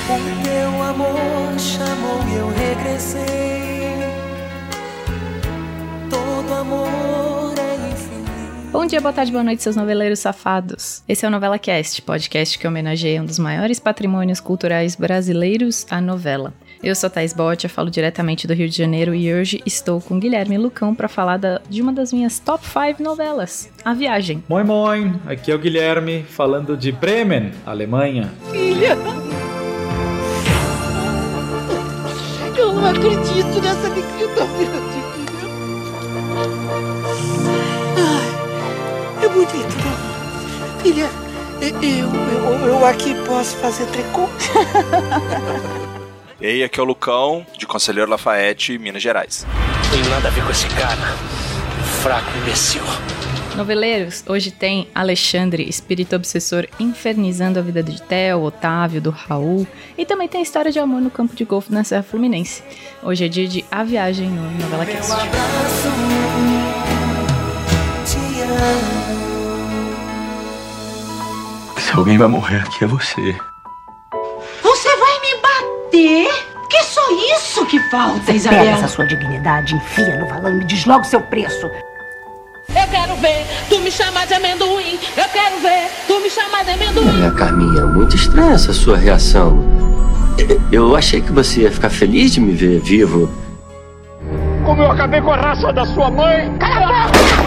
O teu amor chamou e eu regressei. Todo amor é infinito. Bom dia, boa tarde, boa noite, seus noveleiros safados. Esse é o Novela Cast, podcast que homenageia um dos maiores patrimônios culturais brasileiros, a novela. Eu sou Thaís Botia, falo diretamente do Rio de Janeiro e hoje estou com Guilherme Lucão para falar de uma das minhas top 5 novelas, A Viagem. Moin, moin, aqui é o Guilherme, falando de Bremen, Alemanha. Filha! Eu não acredito nessa alegria da vida, filha. Ai, é bonito, não? Filha, eu aqui posso fazer tricô? E aí, aqui é o Lucão, de Conselheiro Lafayette, Minas Gerais. Não tem nada a ver com esse cara. Fraco, imbecil. Noveleiros, hoje tem Alexandre, espírito obsessor, infernizando a vida de Theo, Otávio, do Raul. E também tem a história de amor no campo de golfe na Serra Fluminense. Hoje é dia de A Viagem no Novela Cast. Meu abraço, te amo. Se alguém vai morrer aqui é você. Você vai me bater? Que é só isso que falta, Isabel? Pega essa sua dignidade, enfia no valão e me diz logo o seu preço. Eu quero ver tu me chamar de amendoim. Eu quero ver tu me chamar de amendoim. Olha, Carminha, muito estranha essa sua reação. Eu achei que você ia ficar feliz de me ver vivo. Como eu acabei com a raça da sua mãe? Cala a boca!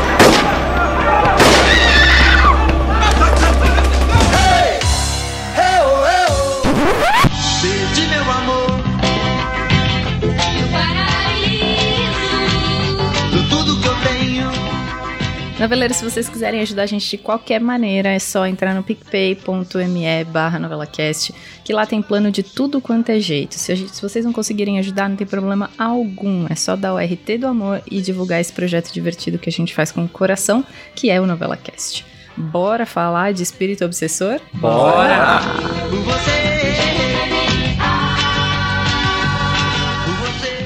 Perdi meu amor No paraíso do tudo que eu tenho. Noveleiros, se vocês quiserem ajudar a gente de qualquer maneira, é só entrar no picpay.me/novelacast, que lá tem plano de tudo quanto é jeito. Se vocês não conseguirem ajudar, não tem problema algum. É só dar o RT do amor e divulgar esse projeto divertido que a gente faz com o coração, que é o Novela Cast. Bora falar de espírito obsessor? Bora! Por você. Por você.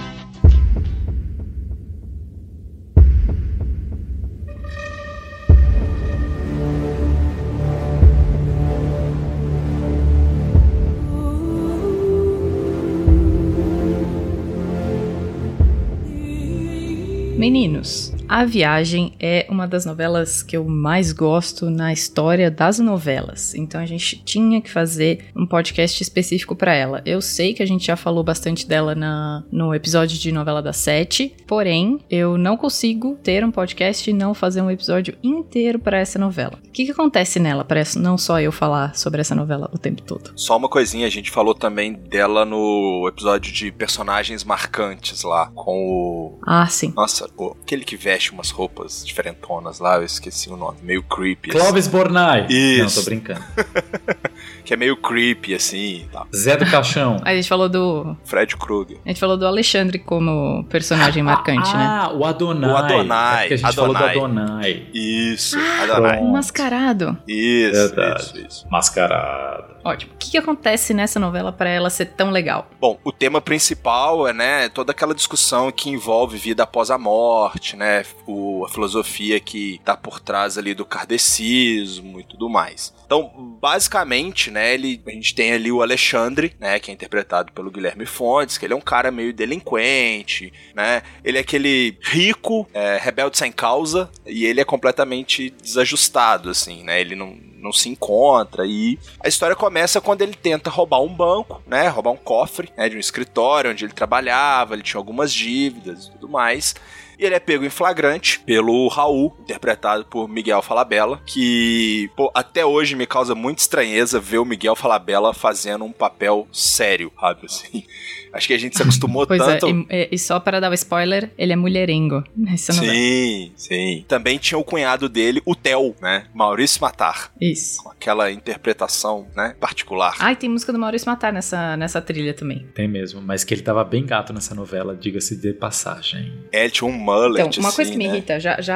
Meninos, A Viagem é uma das novelas que eu mais gosto na história das novelas. Então a gente tinha que fazer um podcast específico pra ela. Eu sei que a gente já falou bastante dela no episódio de Novela das 7, porém eu não consigo ter um podcast e não fazer um episódio inteiro pra essa novela. O que acontece nela para não só eu falar sobre essa novela o tempo todo? Só uma coisinha, a gente falou também dela no episódio de personagens marcantes lá, com o... Ah, sim. Nossa, aquele que veste umas roupas diferentonas lá, eu esqueci o nome, meio creepy. Clóvis Bornai. Isso. Não, tô brincando. Que é meio creepy, assim, e tal. Zé do Caixão. A gente falou do... Fred Krueger. A gente falou do Alexandre como personagem marcante, né? Ah, o Adonai. O Adonai. É porque a gente falou do Adonai. Isso, Adonai. Mascarado. Isso, Verdade. isso. Mascarado. Ótimo. O que acontece nessa novela pra ela ser tão legal? Bom, o tema principal é, né, toda aquela discussão que envolve vida após a morte, né, a filosofia que tá por trás ali do kardecismo e tudo mais. Então, basicamente, né, a gente tem ali o Alexandre, né, que é interpretado pelo Guilherme Fontes, que ele é um cara meio delinquente, né, ele é aquele rico, rebelde sem causa, e ele é completamente desajustado, assim, né, ele não se encontra, e a história começa quando ele tenta roubar um banco, né, roubar um cofre, né, de um escritório onde ele trabalhava, ele tinha algumas dívidas e tudo mais, e ele é pego em flagrante pelo Raul, interpretado por Miguel Falabella, que, pô, até hoje me causa muita estranheza ver o Miguel Falabella fazendo um papel sério, sabe, assim. Acho que a gente se acostumou pois tanto... E só para dar o spoiler, ele é mulherengo nessa novela. Sim, sim. Também tinha o cunhado dele, o Theo, né? Maurício Matar. Isso. Com aquela interpretação, né? Particular. Ah, e tem música do Maurício Matar nessa trilha também. Tem mesmo, mas que ele tava bem gato nessa novela, diga-se de passagem. Ele tinha um mullet, Então, uma coisa assim, que me né? irrita, já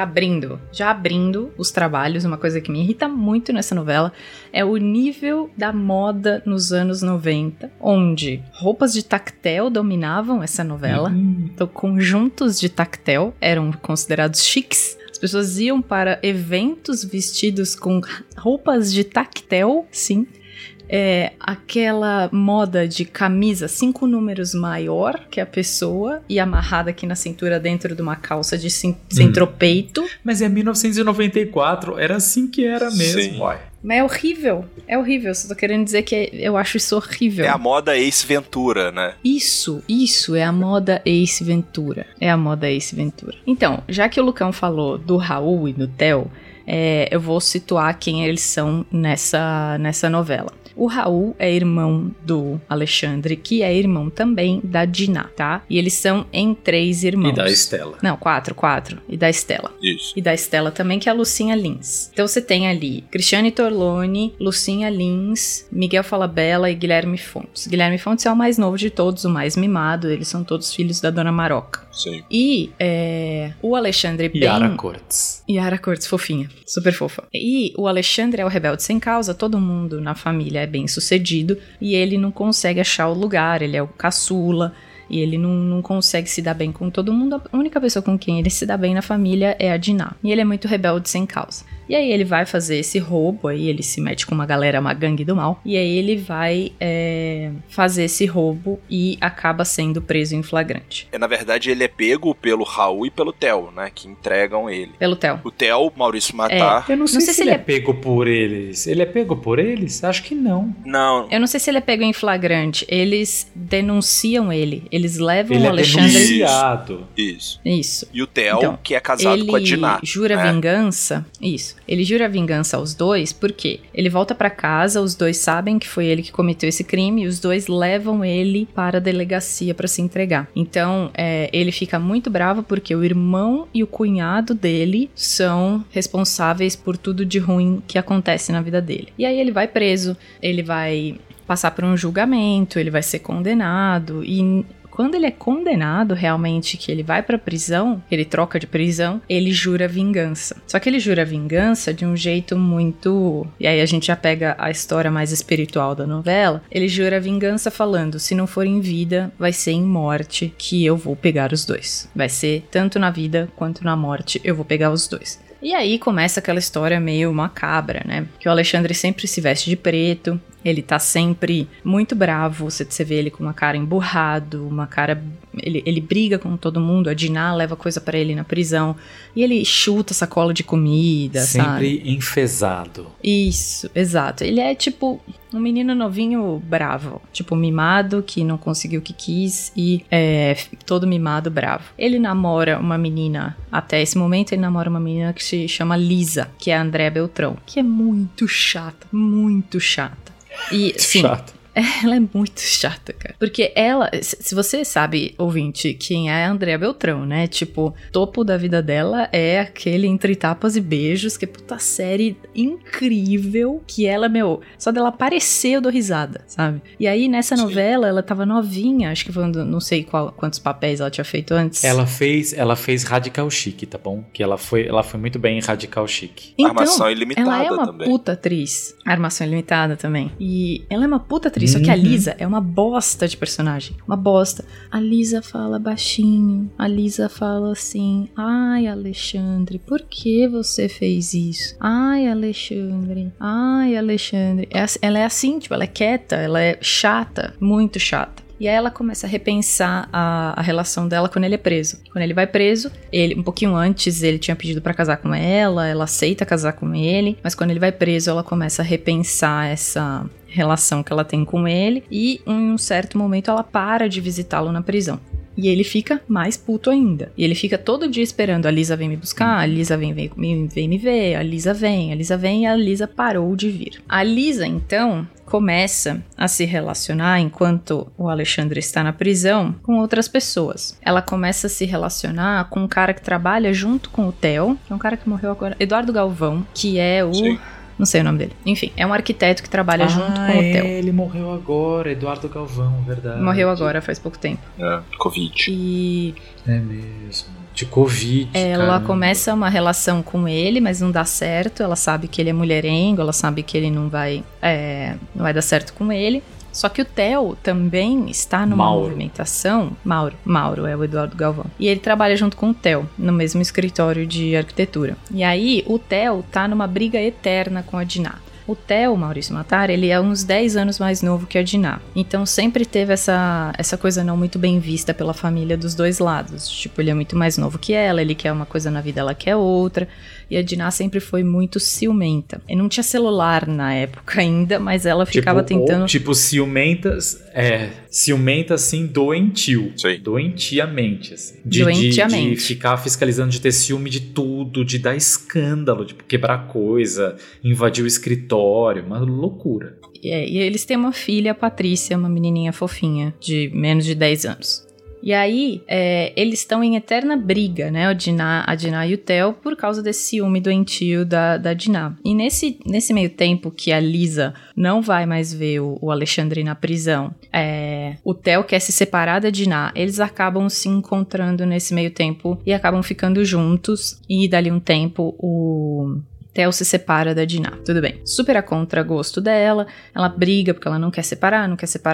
abrindo os trabalhos, uma coisa que me irrita muito nessa novela é o nível da moda nos anos 90, onde roupas de tactel dominavam essa novela. Então, conjuntos de tactel eram considerados chiques. As pessoas iam para eventos vestidos com roupas de tactel, sim. é aquela moda de camisa 5 números maior que a pessoa e amarrada aqui na cintura dentro de uma calça de centropeito. Mas é 1994, era assim que era mesmo, uai. Mas é horrível, só tô querendo dizer que eu acho isso horrível. É a moda Ace Ventura, né? Isso, é a moda Ace Ventura. Então, já que o Lucão falou do Raul e do Theo, eu vou situar quem eles são nessa novela. O Raul é irmão do Alexandre, que é irmão também da Diná, tá? E eles são em 3 irmãos. E da Estela. Não, 4. E da Estela. Isso. E da Estela também, que é a Lucinha Lins. Então você tem ali Cristiane Torlone, Lucinha Lins, Miguel Falabella e Guilherme Fontes. Guilherme Fontes é o mais novo de todos, o mais mimado. Eles são todos filhos da Dona Maroca. Sim. E o Alexandre Yara Cortes. Yara Cortes, fofinha. Super fofa. E o Alexandre é o rebelde sem causa. Todo mundo na família é bem sucedido e ele não consegue achar o lugar, ele é o caçula e ele não consegue se dar bem com todo mundo. A única pessoa com quem ele se dá bem na família é a Diná. E ele é muito rebelde sem causa. E aí ele vai fazer esse roubo, aí ele se mete com uma galera, uma gangue do mal, e aí ele vai fazer esse roubo e acaba sendo preso em flagrante. Na verdade, ele é pego pelo Raul e pelo Theo, né, que entregam ele. Pelo Theo. O Theo, Maurício Matar. Eu não sei se ele é pego por eles. Ele é pego por eles? Acho que não. Não. Eu não sei se ele é pego em flagrante. Eles denunciam ele. Eles levam ele o Alexandre... Ele é denunciado. Isso. E o Theo, então, que é casado com a Diná. Ele jura vingança... Isso. Ele jura vingança aos dois, porque ele volta pra casa, os dois sabem que foi ele que cometeu esse crime, e os dois levam ele para a delegacia pra se entregar. Então, ele fica muito bravo porque o irmão e o cunhado dele são responsáveis por tudo de ruim que acontece na vida dele. E aí ele vai preso, ele vai passar por um julgamento, ele vai ser condenado, e... Quando ele é condenado, realmente, que ele vai pra prisão, ele troca de prisão, ele jura vingança. Só que ele jura vingança de um jeito muito... E aí a gente já pega a história mais espiritual da novela. Ele jura vingança falando, se não for em vida, vai ser em morte que eu vou pegar os dois. Vai ser tanto na vida quanto na morte, eu vou pegar os dois. E aí começa aquela história meio macabra, né? Que o Alexandre sempre se veste de preto, ele tá sempre muito bravo, você vê ele com uma cara emburrado, uma cara... Ele briga com todo mundo, a Diná leva coisa pra ele na prisão, e ele chuta sacola de comida, sempre enfesado. Isso, exato. Ele é tipo um menino novinho bravo, tipo mimado, que não conseguiu o que quis, e todo mimado bravo. Ele namora uma menina, até esse momento ele namora uma menina que se chama Lisa, que é a Andréa Beltrão, que é muito chata, muito chata. E, sim, ela é muito chata, cara. Porque ela, se você sabe, ouvinte, quem é a Andréa Beltrão, né? Tipo, topo da vida dela é aquele Entre Tapas e Beijos, que é puta série incrível, que ela, só dela aparecer eu dou risada, sabe? E aí, nessa novela, ela tava novinha, acho que foi, não sei quantos papéis ela tinha feito antes. Ela fez Radical Chic, tá bom? Que ela foi muito bem em Radical Chic. Então, Armação Ilimitada ela é uma também. Puta atriz. Armação Ilimitada também. E ela é uma puta atriz. Só que a Lisa é uma bosta de personagem. Uma bosta. A Lisa fala baixinho. A Lisa fala assim: ai, Alexandre, por que você fez isso? Ai, Alexandre. Ela é assim, tipo, ela é quieta, ela é chata, muito chata. E aí ela começa a repensar a relação dela quando ele é preso. Quando ele vai preso, um pouquinho antes ele tinha pedido pra casar com ela aceita casar com ele, mas quando ele vai preso ela começa a repensar essa relação que ela tem com ele, e em um certo momento ela para de visitá-lo na prisão. E ele fica mais puto ainda. E ele fica todo dia esperando: a Lisa vem me buscar, a Lisa vem me ver, a Lisa vem, e a Lisa parou de vir. A Lisa, então, começa a se relacionar, enquanto o Alexandre está na prisão, com outras pessoas. Ela começa a se relacionar com um cara que trabalha junto com o Theo, que é um cara que morreu agora, Eduardo Galvão, que é o... Sim. Não sei o nome dele. Enfim, é um arquiteto que trabalha junto com o Theo. Ele morreu agora, Eduardo Galvão, verdade. Morreu agora, faz pouco tempo. Covid. E... É mesmo. De Covid. Ela começa uma relação com ele, mas não dá certo. Ela sabe que ele é mulherengo, ela sabe que ele não vai dar certo com ele. Só que o Theo também está numa movimentação... Mauro é o Eduardo Galvão. E ele trabalha junto com o Theo, no mesmo escritório de arquitetura. E aí, o Theo tá numa briga eterna com a Diná. O Theo, Maurício Matar, ele é uns 10 anos mais novo que a Dinah. Então sempre teve essa coisa não muito bem vista pela família dos dois lados. Tipo, ele é muito mais novo que ela, ele quer uma coisa na vida, ela quer outra. E a Dinah sempre foi muito ciumenta. E não tinha celular na época ainda, mas ela ficava tentando... ciumenta assim, doentio. Sim. Doentiamente, assim. Doentiamente. De ficar fiscalizando, de ter ciúme de tudo, de dar escândalo, de quebrar coisa, invadir o escritório, uma loucura. E eles têm uma filha, a Patrícia, uma menininha fofinha, de menos de 10 anos. E aí, eles estão em eterna briga, né? A Dinah e o Theo, por causa desse ciúme doentio da Dinah. E nesse meio tempo que a Lisa não vai mais ver o Alexandre na prisão, o Theo quer se separar da Dinah. Eles acabam se encontrando nesse meio tempo e acabam ficando juntos. E dali um tempo, o Theo se separa da Dinah, tudo bem. Super a contragosto dela, ela briga porque ela não quer separar,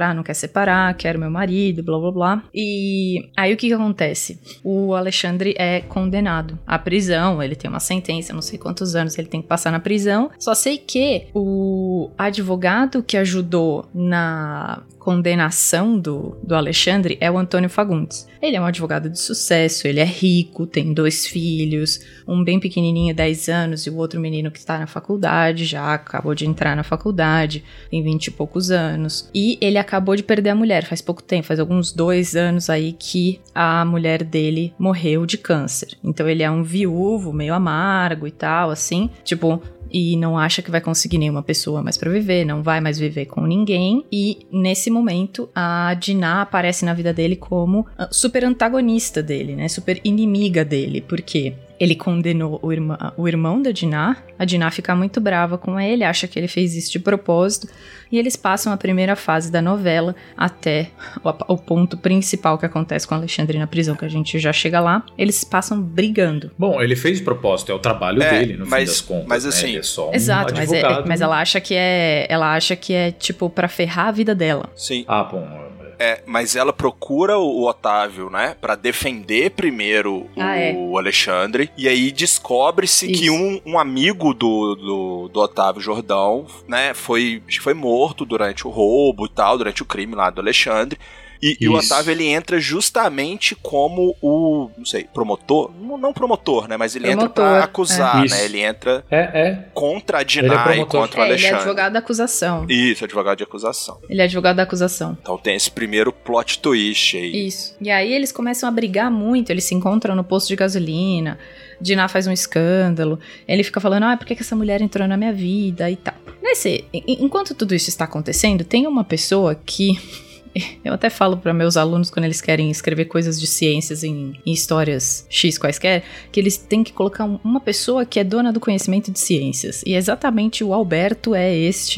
quero meu marido, blá blá blá. E aí o que acontece? O Alexandre é condenado à prisão, ele tem uma sentença, não sei quantos anos ele tem que passar na prisão. Só sei que o advogado que ajudou na condenação do Alexandre é o Antônio Fagundes. Ele é um advogado de sucesso, ele é rico, tem 2 filhos, um bem pequenininho, 10 anos, e o outro menino que está na faculdade, já acabou de entrar na faculdade, tem 20 e poucos anos. E ele acabou de perder a mulher faz pouco tempo, faz alguns 2 anos aí que a mulher dele morreu de câncer. Então ele é um viúvo, meio amargo e tal, assim, tipo... E não acha que vai conseguir nenhuma pessoa mais pra viver, não vai mais viver com ninguém. E nesse momento, a Dinah aparece na vida dele como super antagonista dele, né? Super inimiga dele, porque ele condenou o irmão da Dinah. A Dinah fica muito brava com ele, acha que ele fez isso de propósito. E eles passam a primeira fase da novela até o ponto principal que acontece com o Alexandre na prisão, que a gente já chega lá. Eles passam brigando. Bom, ele fez de propósito, é o trabalho dele, no fim das contas. Mas assim... Né? Ele é só exato, advogado. Mas ela acha que é tipo pra ferrar a vida dela. Sim. Ah, bom... mas ela procura o Otávio, né, pra defender primeiro o Alexandre, e aí descobre-se que um amigo do Otávio Jordão, né, acho que foi morto durante o roubo e tal, durante o crime lá do Alexandre. E o Otávio, ele entra justamente como o, não sei, promotor? Não promotor, né? Mas ele entra pra acusar, né? Ele entra contra a Dinah e contra o Alexandre. Ele é advogado da acusação. Isso, advogado de acusação. Ele é advogado da acusação. Então tem esse primeiro plot twist aí. Isso. E aí eles começam a brigar muito, eles se encontram no posto de gasolina, Dinah faz um escândalo, ele fica falando, por que essa mulher entrou na minha vida e tal. Enquanto tudo isso está acontecendo, tem uma pessoa que... Eu até falo para meus alunos quando eles querem escrever coisas de ciências em histórias X quaisquer, que eles têm que colocar uma pessoa que é dona do conhecimento de ciências. E exatamente o Alberto é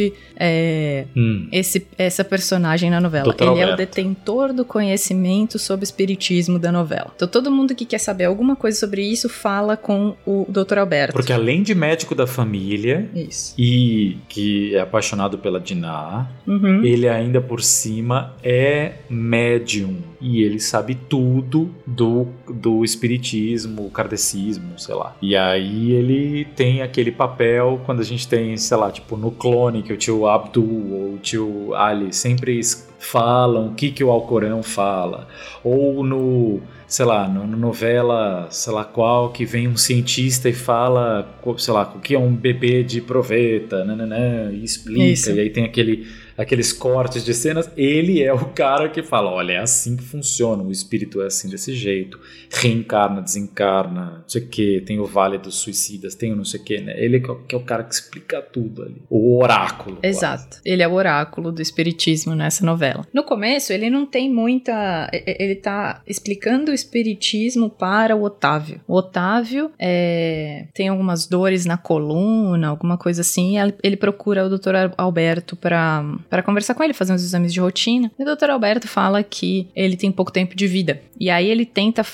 essa personagem na novela. Ele é o detentor do conhecimento sobre espiritismo da novela. Então todo mundo que quer saber alguma coisa sobre isso fala com o Dr. Alberto. Porque além de médico da família e que é apaixonado pela Dinah, ele ainda por cima é médium e ele sabe tudo do espiritismo, kardecismo, sei lá. E aí ele tem aquele papel quando a gente tem, sei lá, tipo no Clone, que o tio Abdul ou o tio Ali sempre falam o que o Alcorão fala, ou no, sei lá, no novela, sei lá qual, que vem um cientista e fala, sei lá, o que é um bebê de proveta, e explica, e aí tem aqueles cortes de cenas. Ele é o cara que fala, olha, é assim que funciona, o espírito é assim desse jeito, reencarna, desencarna, não sei o que, tem o Vale dos Suicidas, tem o não sei o que, né? Ele que é o cara que explica tudo ali, o oráculo. Exato, quase. Ele é o oráculo do espiritismo nessa novela. No começo ele não tem muita, ele tá explicando o espiritismo para o Otávio. O Otávio tem algumas dores na coluna, alguma coisa assim, e ele procura o Dr. Alberto para para conversar com ele, fazer uns exames de rotina. E o Dr. Alberto fala que ele tem pouco tempo de vida. E aí ele tenta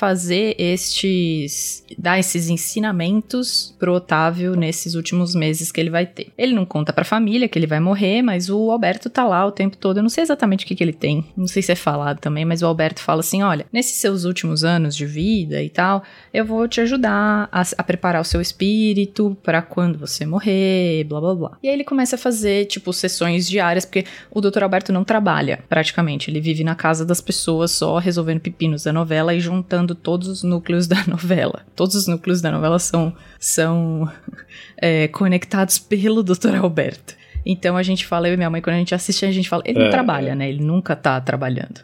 dar esses ensinamentos pro Otávio nesses últimos meses que ele vai ter. Ele não conta pra família que ele vai morrer, mas o Alberto tá lá o tempo todo. Eu não sei exatamente o que ele tem, não sei se é falado também, mas o Alberto fala assim, olha, nesses seus últimos anos de vida e tal, eu vou te ajudar a preparar o seu espírito pra quando você morrer, blá blá blá. E aí ele começa a fazer, tipo, sessões diárias, porque o Dr. Alberto não trabalha, praticamente. Ele vive na casa das pessoas só resolvendo pepinos da novela e juntando todos os núcleos da novela. Todos os núcleos da novela são conectados pelo Dr. Alberto. Então a gente fala, eu e minha mãe, quando a gente fala, ele não trabalha, né? Ele nunca tá trabalhando.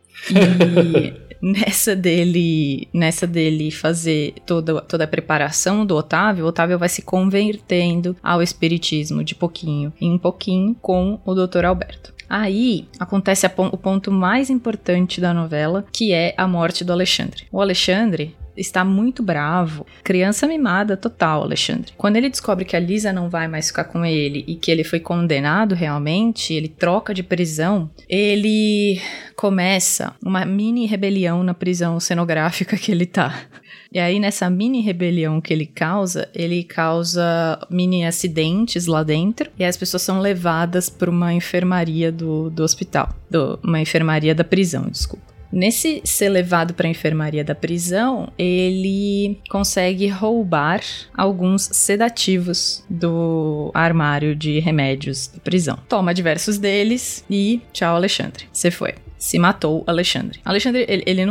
E nessa dele fazer toda a preparação do Otávio, o Otávio vai se convertendo ao espiritismo de pouquinho em pouquinho com o Dr. Alberto. Aí acontece o ponto mais importante da novela, que é a morte do Alexandre. O Alexandre está muito bravo, criança mimada total, Alexandre. Quando ele descobre que a Lisa não vai mais ficar com ele e que ele foi condenado realmente, ele troca de prisão, ele começa uma mini rebelião na prisão cenográfica que ele tá. E aí, nessa mini rebelião que ele causa mini acidentes lá dentro, e as pessoas são levadas para uma enfermaria do hospital, uma enfermaria da prisão, desculpa. Nesse ser levado para a enfermaria da prisão, ele consegue roubar alguns sedativos do armário de remédios da prisão. Toma diversos deles e tchau, Alexandre. Você foi. Se matou Alexandre. Alexandre, ele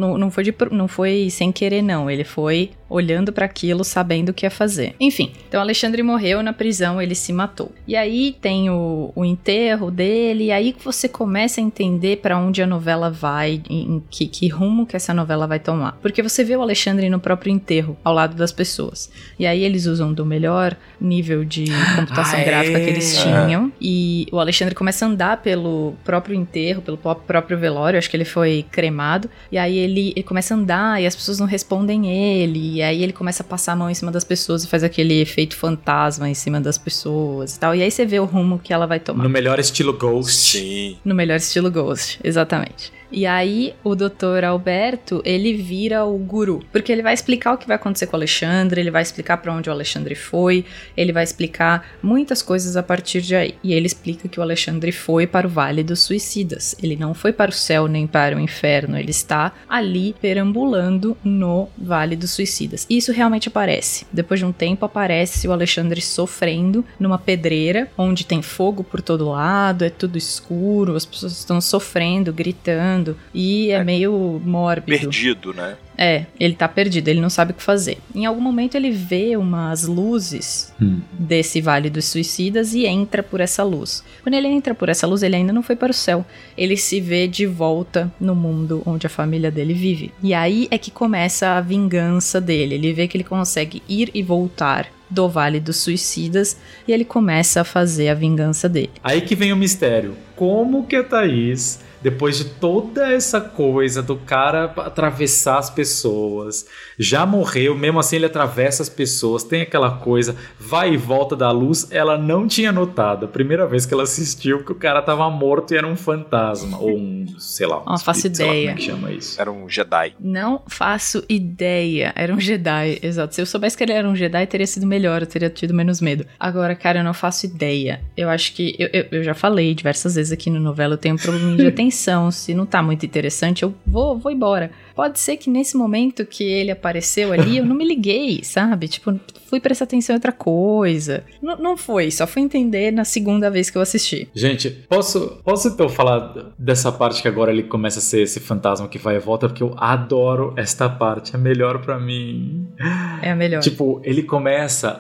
não foi sem querer, não. Ele foi olhando para aquilo, sabendo o que ia fazer. Enfim, então Alexandre morreu na prisão, ele se matou. E aí tem o enterro dele, e aí você começa a entender para onde a novela vai, em que rumo que essa novela vai tomar. Porque você vê o Alexandre no próprio enterro, ao lado das pessoas. E aí eles usam do melhor nível de computação gráfica que eles tinham. E o Alexandre começa a andar pelo próprio enterro, pelo próprio velório, acho que ele foi cremado. E aí ele começa a andar e as pessoas não respondem ele. E aí ele começa a passar a mão em cima das pessoas e faz aquele efeito fantasma em cima das pessoas e tal. E aí você vê o rumo que ela vai tomar. No melhor estilo Ghost. Sim. No melhor estilo Ghost, exatamente. E aí, o Dr. Alberto, ele vira o guru. Porque ele vai explicar o que vai acontecer com o Alexandre, ele vai explicar pra onde o Alexandre foi, ele vai explicar muitas coisas a partir de aí. E ele explica que o Alexandre foi para o Vale dos Suicidas. Ele não foi para o céu nem para o inferno, ele está ali perambulando no Vale dos Suicidas. E isso realmente aparece. Depois de um tempo, aparece o Alexandre sofrendo numa pedreira, onde tem fogo por todo lado, é tudo escuro, as pessoas estão sofrendo, gritando. E é meio mórbido. Perdido, né? Ele tá perdido, ele não sabe o que fazer. Em algum momento ele vê umas luzes desse Vale dos Suicidas e entra por essa luz. Quando ele entra por essa luz, ele ainda não foi para o céu. Ele se vê de volta no mundo onde a família dele vive. E aí é que começa a vingança dele. Ele vê que ele consegue ir e voltar do Vale dos Suicidas e ele começa a fazer a vingança dele. Aí que vem o mistério. Como que a Thaís, depois de toda essa coisa do cara atravessar as pessoas, já morreu, mesmo assim ele atravessa as pessoas, tem aquela coisa, vai e volta da luz, ela não tinha notado, a primeira vez que ela assistiu, que o cara tava morto e era um fantasma, ou sei lá, não faço ideia. Como é que chama isso? Era um Jedi. Não faço ideia, era um Jedi, exato. Se eu soubesse que ele era um Jedi, teria sido melhor, eu teria tido menos medo. Agora, cara, eu não faço ideia. Eu acho que, eu já falei diversas vezes aqui no novela, eu tenho um problema de atenção, se não tá muito interessante, eu vou embora. Pode ser que nesse momento que ele apareceu ali, eu não me liguei, sabe? Tipo, fui prestar atenção em outra coisa. Não foi, só fui entender na segunda vez que eu assisti. Gente, posso então falar dessa parte que agora ele começa a ser esse fantasma que vai e volta, porque eu adoro esta parte, é melhor pra mim. É a melhor. Tipo, ele começa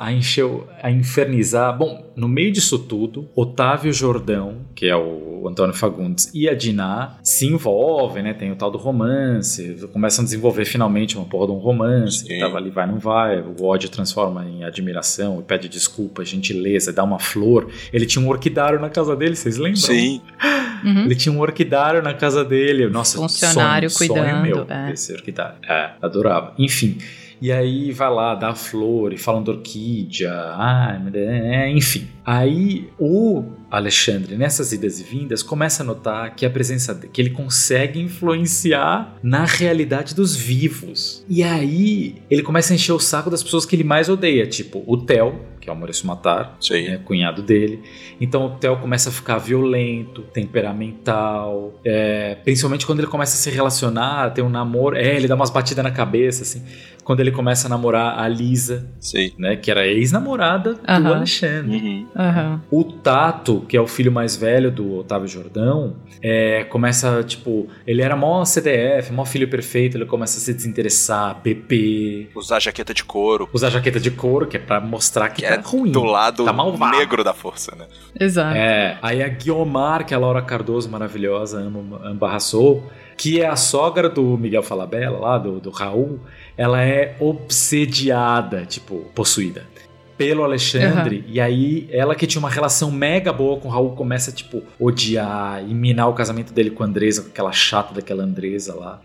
a infernizar. Bom, no meio disso tudo, Otávio Jordão, que é o Antônio Fagundes, e a Diná se envolvem, né? Tem o tal do romance, começam a desenvolver finalmente uma porra de um romance, que tava ali, vai, não vai, o ódio transforma em admiração, e pede desculpa, gentileza, dá uma flor. Ele tinha um orquidário na casa dele, vocês lembram? Sim. Uhum. Ele tinha um orquidário na casa dele. Nossa, funcionário cuidando. Sonho meu, esse orquidário. Adorava. Enfim. E aí vai lá, dá a flor e falam da orquídea, enfim. Aí o Alexandre, nessas idas e vindas, começa a notar que a presença dele, que ele consegue influenciar na realidade dos vivos. E aí, ele começa a encher o saco das pessoas que ele mais odeia, tipo o Theo, que é o Maurício Matar, cunhado dele. Então o Theo começa a ficar violento, temperamental, principalmente quando ele começa a se relacionar, ter um namoro, ele dá umas batidas na cabeça, assim, quando ele começa a namorar a Lisa, né, que era ex-namorada do Alexandre. O Tato, que é o filho mais velho do Otávio Jordão, começa, tipo, ele era mó CDF, mó filho perfeito, ele começa a se desinteressar, beber, usar jaqueta de couro, que é pra mostrar que tá ruim, do lado tá negro da força, né? Exato. Aí a Guiomar, que é a Laura Cardoso, maravilhosa, Ambarraçou, que é a sogra do Miguel Falabella, lá do Raul, ela é obsediada, tipo, possuída pelo Alexandre, e aí ela que tinha uma relação mega boa com o Raul começa, tipo, odiar e minar o casamento dele com a Andresa, com aquela chata daquela Andresa lá.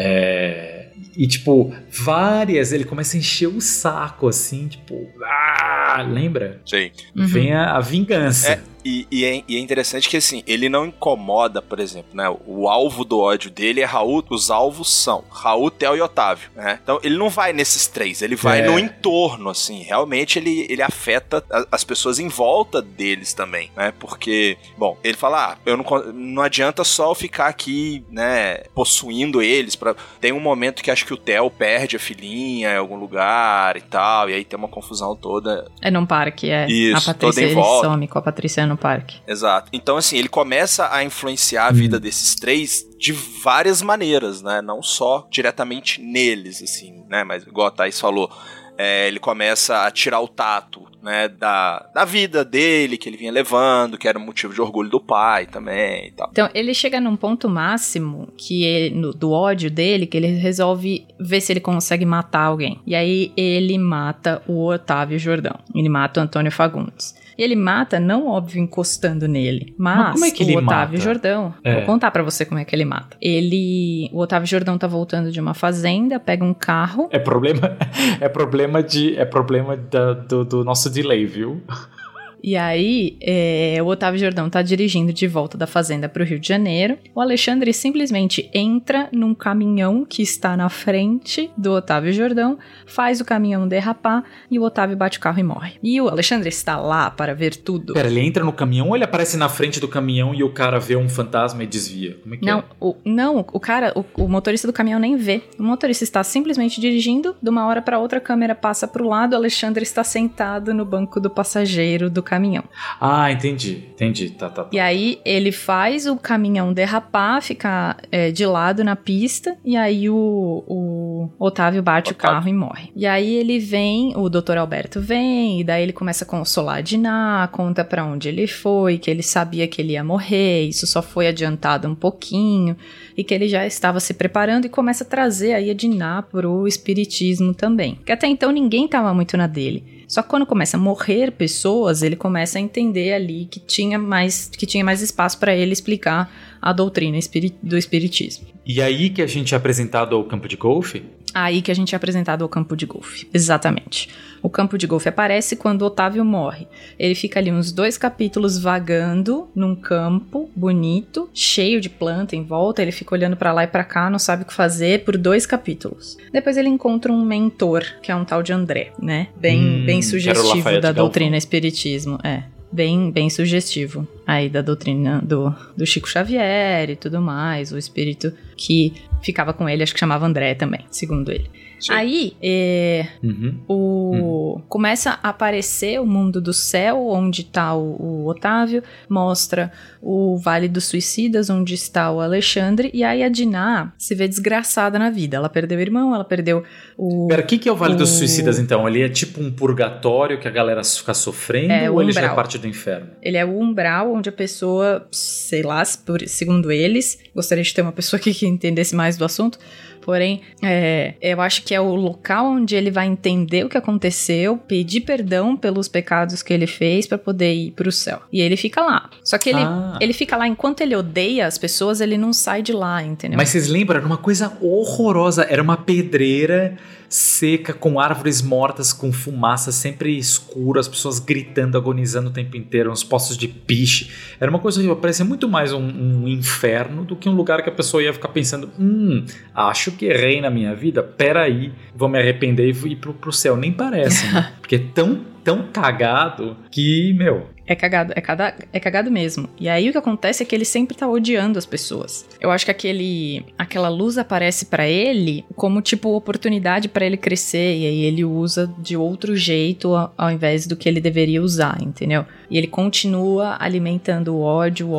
E tipo, ele começa a encher o saco, assim, tipo, lembra? Sim. Vem a vingança. E é interessante que, assim, ele não incomoda, por exemplo, né? O alvo do ódio dele é Raul. Os alvos são Raul, Theo e Otávio, né? Então ele não vai nesses três, ele vai no entorno, assim. Realmente ele afeta as pessoas em volta deles também, né? Porque, bom, ele fala, não adianta só eu ficar aqui, né, possuindo eles. Tem um momento que acho que o Theo perde a filhinha em algum lugar e tal, e aí tem uma confusão toda. É num parque, Isso, a Patrícia, ele some com a Patrícia no parque. Exato. Então, assim, ele começa a influenciar a vida desses três de várias maneiras, né? Não só diretamente neles, assim, né? Mas, igual a Thaís falou, ele começa a tirar o Tato, né, da vida dele, que ele vinha levando, que era um motivo de orgulho do pai também e tal. Então, ele chega num ponto máximo do ódio dele, que ele resolve ver se ele consegue matar alguém. E aí, ele mata o Otávio Jordão. Ele mata o Antônio Fagundes. E ele mata, não óbvio, encostando nele, mas como é que o ele Otávio mata? Jordão, vou contar pra você como é que ele mata. O Otávio Jordão tá voltando de uma fazenda, pega um carro. É problema do nosso delay, viu? E aí, o Otávio Jordão tá dirigindo de volta da fazenda pro Rio de Janeiro. O Alexandre simplesmente entra num caminhão que está na frente do Otávio Jordão, faz o caminhão derrapar e o Otávio bate o carro e morre. E o Alexandre está lá para ver tudo. Pera, ele entra no caminhão ou ele aparece na frente do caminhão e o cara vê um fantasma e desvia? Como é que o motorista do caminhão nem vê. O motorista está simplesmente dirigindo, de uma hora para outra a câmera passa pro lado, o Alexandre está sentado no banco do passageiro do caminhão. Entendi. Tá. E aí ele faz o caminhão derrapar, ficar de lado na pista, e aí o Otávio bate o carro e morre. E aí o Dr. Alberto vem, e daí ele começa a consolar a Diná, conta pra onde ele foi, que ele sabia que ele ia morrer, isso só foi adiantado um pouquinho, e que ele já estava se preparando, e começa a trazer aí a Diná pro espiritismo também. Que até então ninguém tava muito na dele. Só que quando começa a morrer pessoas, ele começa a entender ali que tinha mais espaço para ele explicar a doutrina do espiritismo. E aí que a gente é apresentado ao campo de golfe? Aí que a gente é apresentado ao campo de golfe, exatamente. O campo de golfe aparece quando o Otávio morre. Ele fica ali uns 2 capítulos vagando num campo bonito, cheio de planta em volta, ele fica olhando pra lá e pra cá, não sabe o que fazer por 2 capítulos. Depois ele encontra um mentor, que é um tal de André, né? Bem sugestivo da doutrina espiritismo, bem sugestivo aí da doutrina do Chico Xavier e tudo mais, o espírito que ficava com ele, acho que chamava André também, segundo ele. Sim. Aí, começa a aparecer o mundo do céu, onde está o Otávio, mostra o Vale dos Suicidas, onde está o Alexandre, e aí a Diná se vê desgraçada na vida. Ela perdeu o irmão, ela perdeu o... Pera, o que é o Vale dos Suicidas, então? Ele é tipo um purgatório que a galera fica sofrendo, ou ele já é parte do inferno? Ele é o umbral, onde a pessoa, sei lá, segundo eles, gostaria de ter uma pessoa aqui que entendesse mais do assunto, porém, eu acho que é o local onde ele vai entender o que aconteceu, pedir perdão pelos pecados que ele fez pra poder ir pro céu. E ele fica lá. Só que ele fica lá, enquanto ele odeia as pessoas, ele não sai de lá, entendeu? Mas vocês lembram? Era uma coisa horrorosa. Era uma pedreira seca, com árvores mortas, com fumaça sempre escura, as pessoas gritando, agonizando o tempo inteiro, uns poços de piche triste. Era uma coisa que parecia muito mais um inferno do que um lugar que a pessoa ia ficar pensando, acho que errei na minha vida, peraí, vou me arrepender e ir pro céu. Nem parece, né? Porque é tão cagado que, É cagado mesmo. E aí o que acontece é que ele sempre tá odiando as pessoas. Eu acho que aquela luz aparece pra ele como tipo oportunidade pra ele crescer, e aí ele usa de outro jeito ao invés do que ele deveria usar, entendeu? E ele continua alimentando o ódio.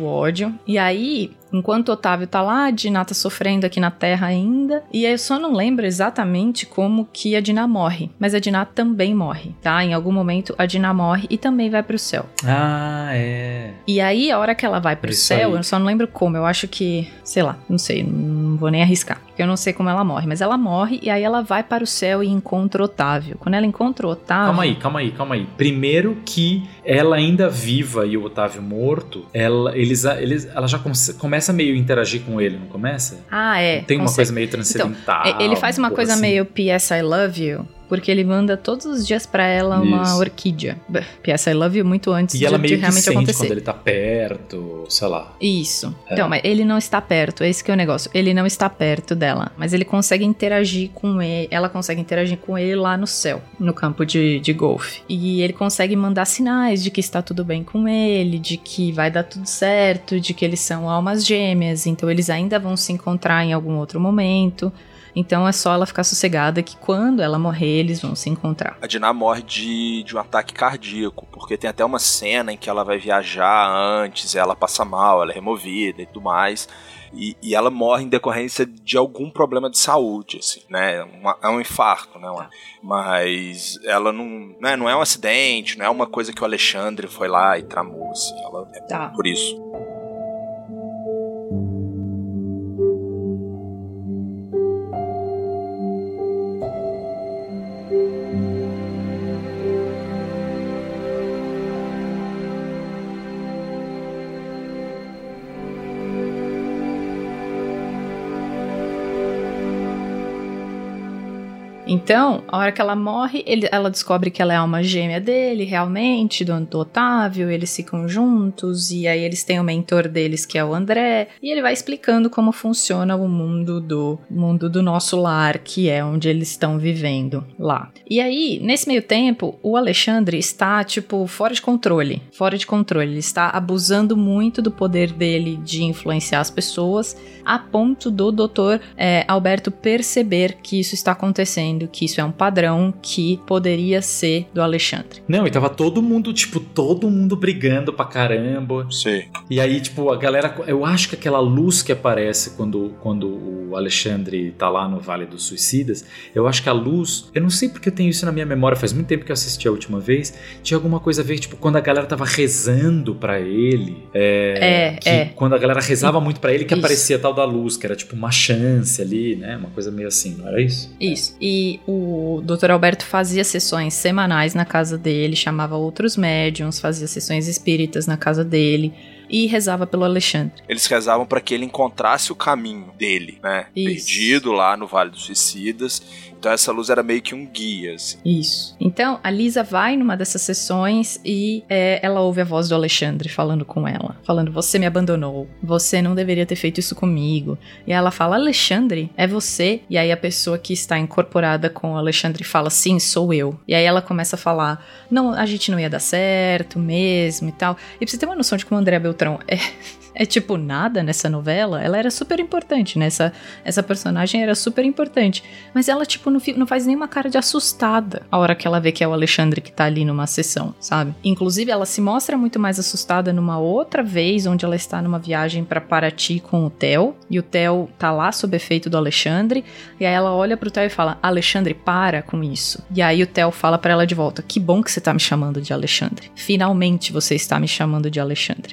E aí, enquanto o Otávio tá lá, a Dinah tá sofrendo aqui na Terra ainda. E eu só não lembro exatamente como que a Dinah morre. Mas a Dinah também morre, tá? Em algum momento a Dinah morre e também vai pro céu. Ah, é. E aí, a hora que ela vai pro céu, eu só não lembro como. Eu acho que, sei lá, não sei, não vou nem arriscar. Porque eu não sei como ela morre. Mas ela morre e aí ela vai para o céu e encontra o Otávio. Quando ela encontra o Otávio... Calma aí. Primeiro que ela ainda viva e o Otávio morto, ela já começa meio a interagir com ele, não começa? Ah, é. Tem uma coisa meio transcendental. Então, ele faz uma coisa assim, meio P.S. I Love You, porque ele manda todos os dias pra ela uma orquídea. P.S. I Love You muito antes de realmente acontecer. E ela meio que sente quando ele tá perto, sei lá. Isso. Então, mas ele não está perto, esse que é o negócio. Ele não está perto dela, mas ele consegue interagir com ele, ela consegue interagir com ele lá no céu, no campo de golfe. E ele consegue mandar sinais de que está tudo bem com ele, de que vai dar tudo certo, de que eles são almas gêmeas, então eles ainda vão se encontrar em algum outro momento. Então é só ela ficar sossegada que quando ela morrer, eles vão se encontrar. A Dinah morre de um ataque cardíaco, porque tem até uma cena em que ela vai viajar antes, ela passa mal, ela é removida e tudo mais. E ela morre em decorrência de algum problema de saúde, assim, né? É um infarto, né? Mas ela não é um acidente, não é uma coisa que o Alexandre foi lá e tramou, assim. Ela por isso. Então, a hora que ela morre, ela descobre que ela é a alma gêmea dele, realmente, do Otávio, eles ficam juntos, e aí eles têm o mentor deles, que é o André, e ele vai explicando como funciona o mundo do nosso lar, que é onde eles estão vivendo lá. E aí, nesse meio tempo, o Alexandre está, fora de controle, ele está abusando muito do poder dele de influenciar as pessoas, a ponto do Dr. Alberto perceber que isso está acontecendo, que isso é um padrão que poderia ser do Alexandre. Não, e tava todo mundo brigando pra caramba. Sim. E aí, a galera... Eu acho que aquela luz que aparece quando o Alexandre tá lá no Vale dos Suicidas, eu acho que a luz... Eu não sei porque eu tenho isso na minha memória, faz muito tempo que eu assisti a última vez, tinha alguma coisa a ver, quando a galera tava rezando pra ele, quando a galera rezava muito pra ele, que aparecia a tal da luz, que era uma chance ali, né? Uma coisa meio assim, não era isso? Isso. E o Dr. Alberto fazia sessões semanais na casa dele, chamava outros médiums, fazia sessões espíritas na casa dele e rezava pelo Alexandre. Eles rezavam para que ele encontrasse o caminho dele, né? Isso. Perdido lá no Vale dos Suicidas. Então essa luz era meio que um guia, assim. Isso. Então a Lisa vai numa dessas sessões e ela ouve a voz do Alexandre falando com ela. Falando, você me abandonou. Você não deveria ter feito isso comigo. E ela fala, Alexandre, é você? E aí a pessoa que está incorporada com o Alexandre fala, sim, sou eu. E aí ela começa a falar, não, a gente não ia dar certo mesmo e tal. E pra você ter uma noção de como o André Beltrão é nada nessa novela, ela era super importante, né? Essa personagem era super importante. Mas ela, não faz nenhuma cara de assustada a hora que ela vê que é o Alexandre que tá ali numa sessão, sabe? Inclusive, ela se mostra muito mais assustada numa outra vez, onde ela está numa viagem pra Paraty com o Theo, e o Theo tá lá sob efeito do Alexandre, e aí ela olha pro Theo e fala, Alexandre, para com isso. E aí o Theo fala pra ela de volta, que bom que você tá me chamando de Alexandre. Finalmente você está me chamando de Alexandre.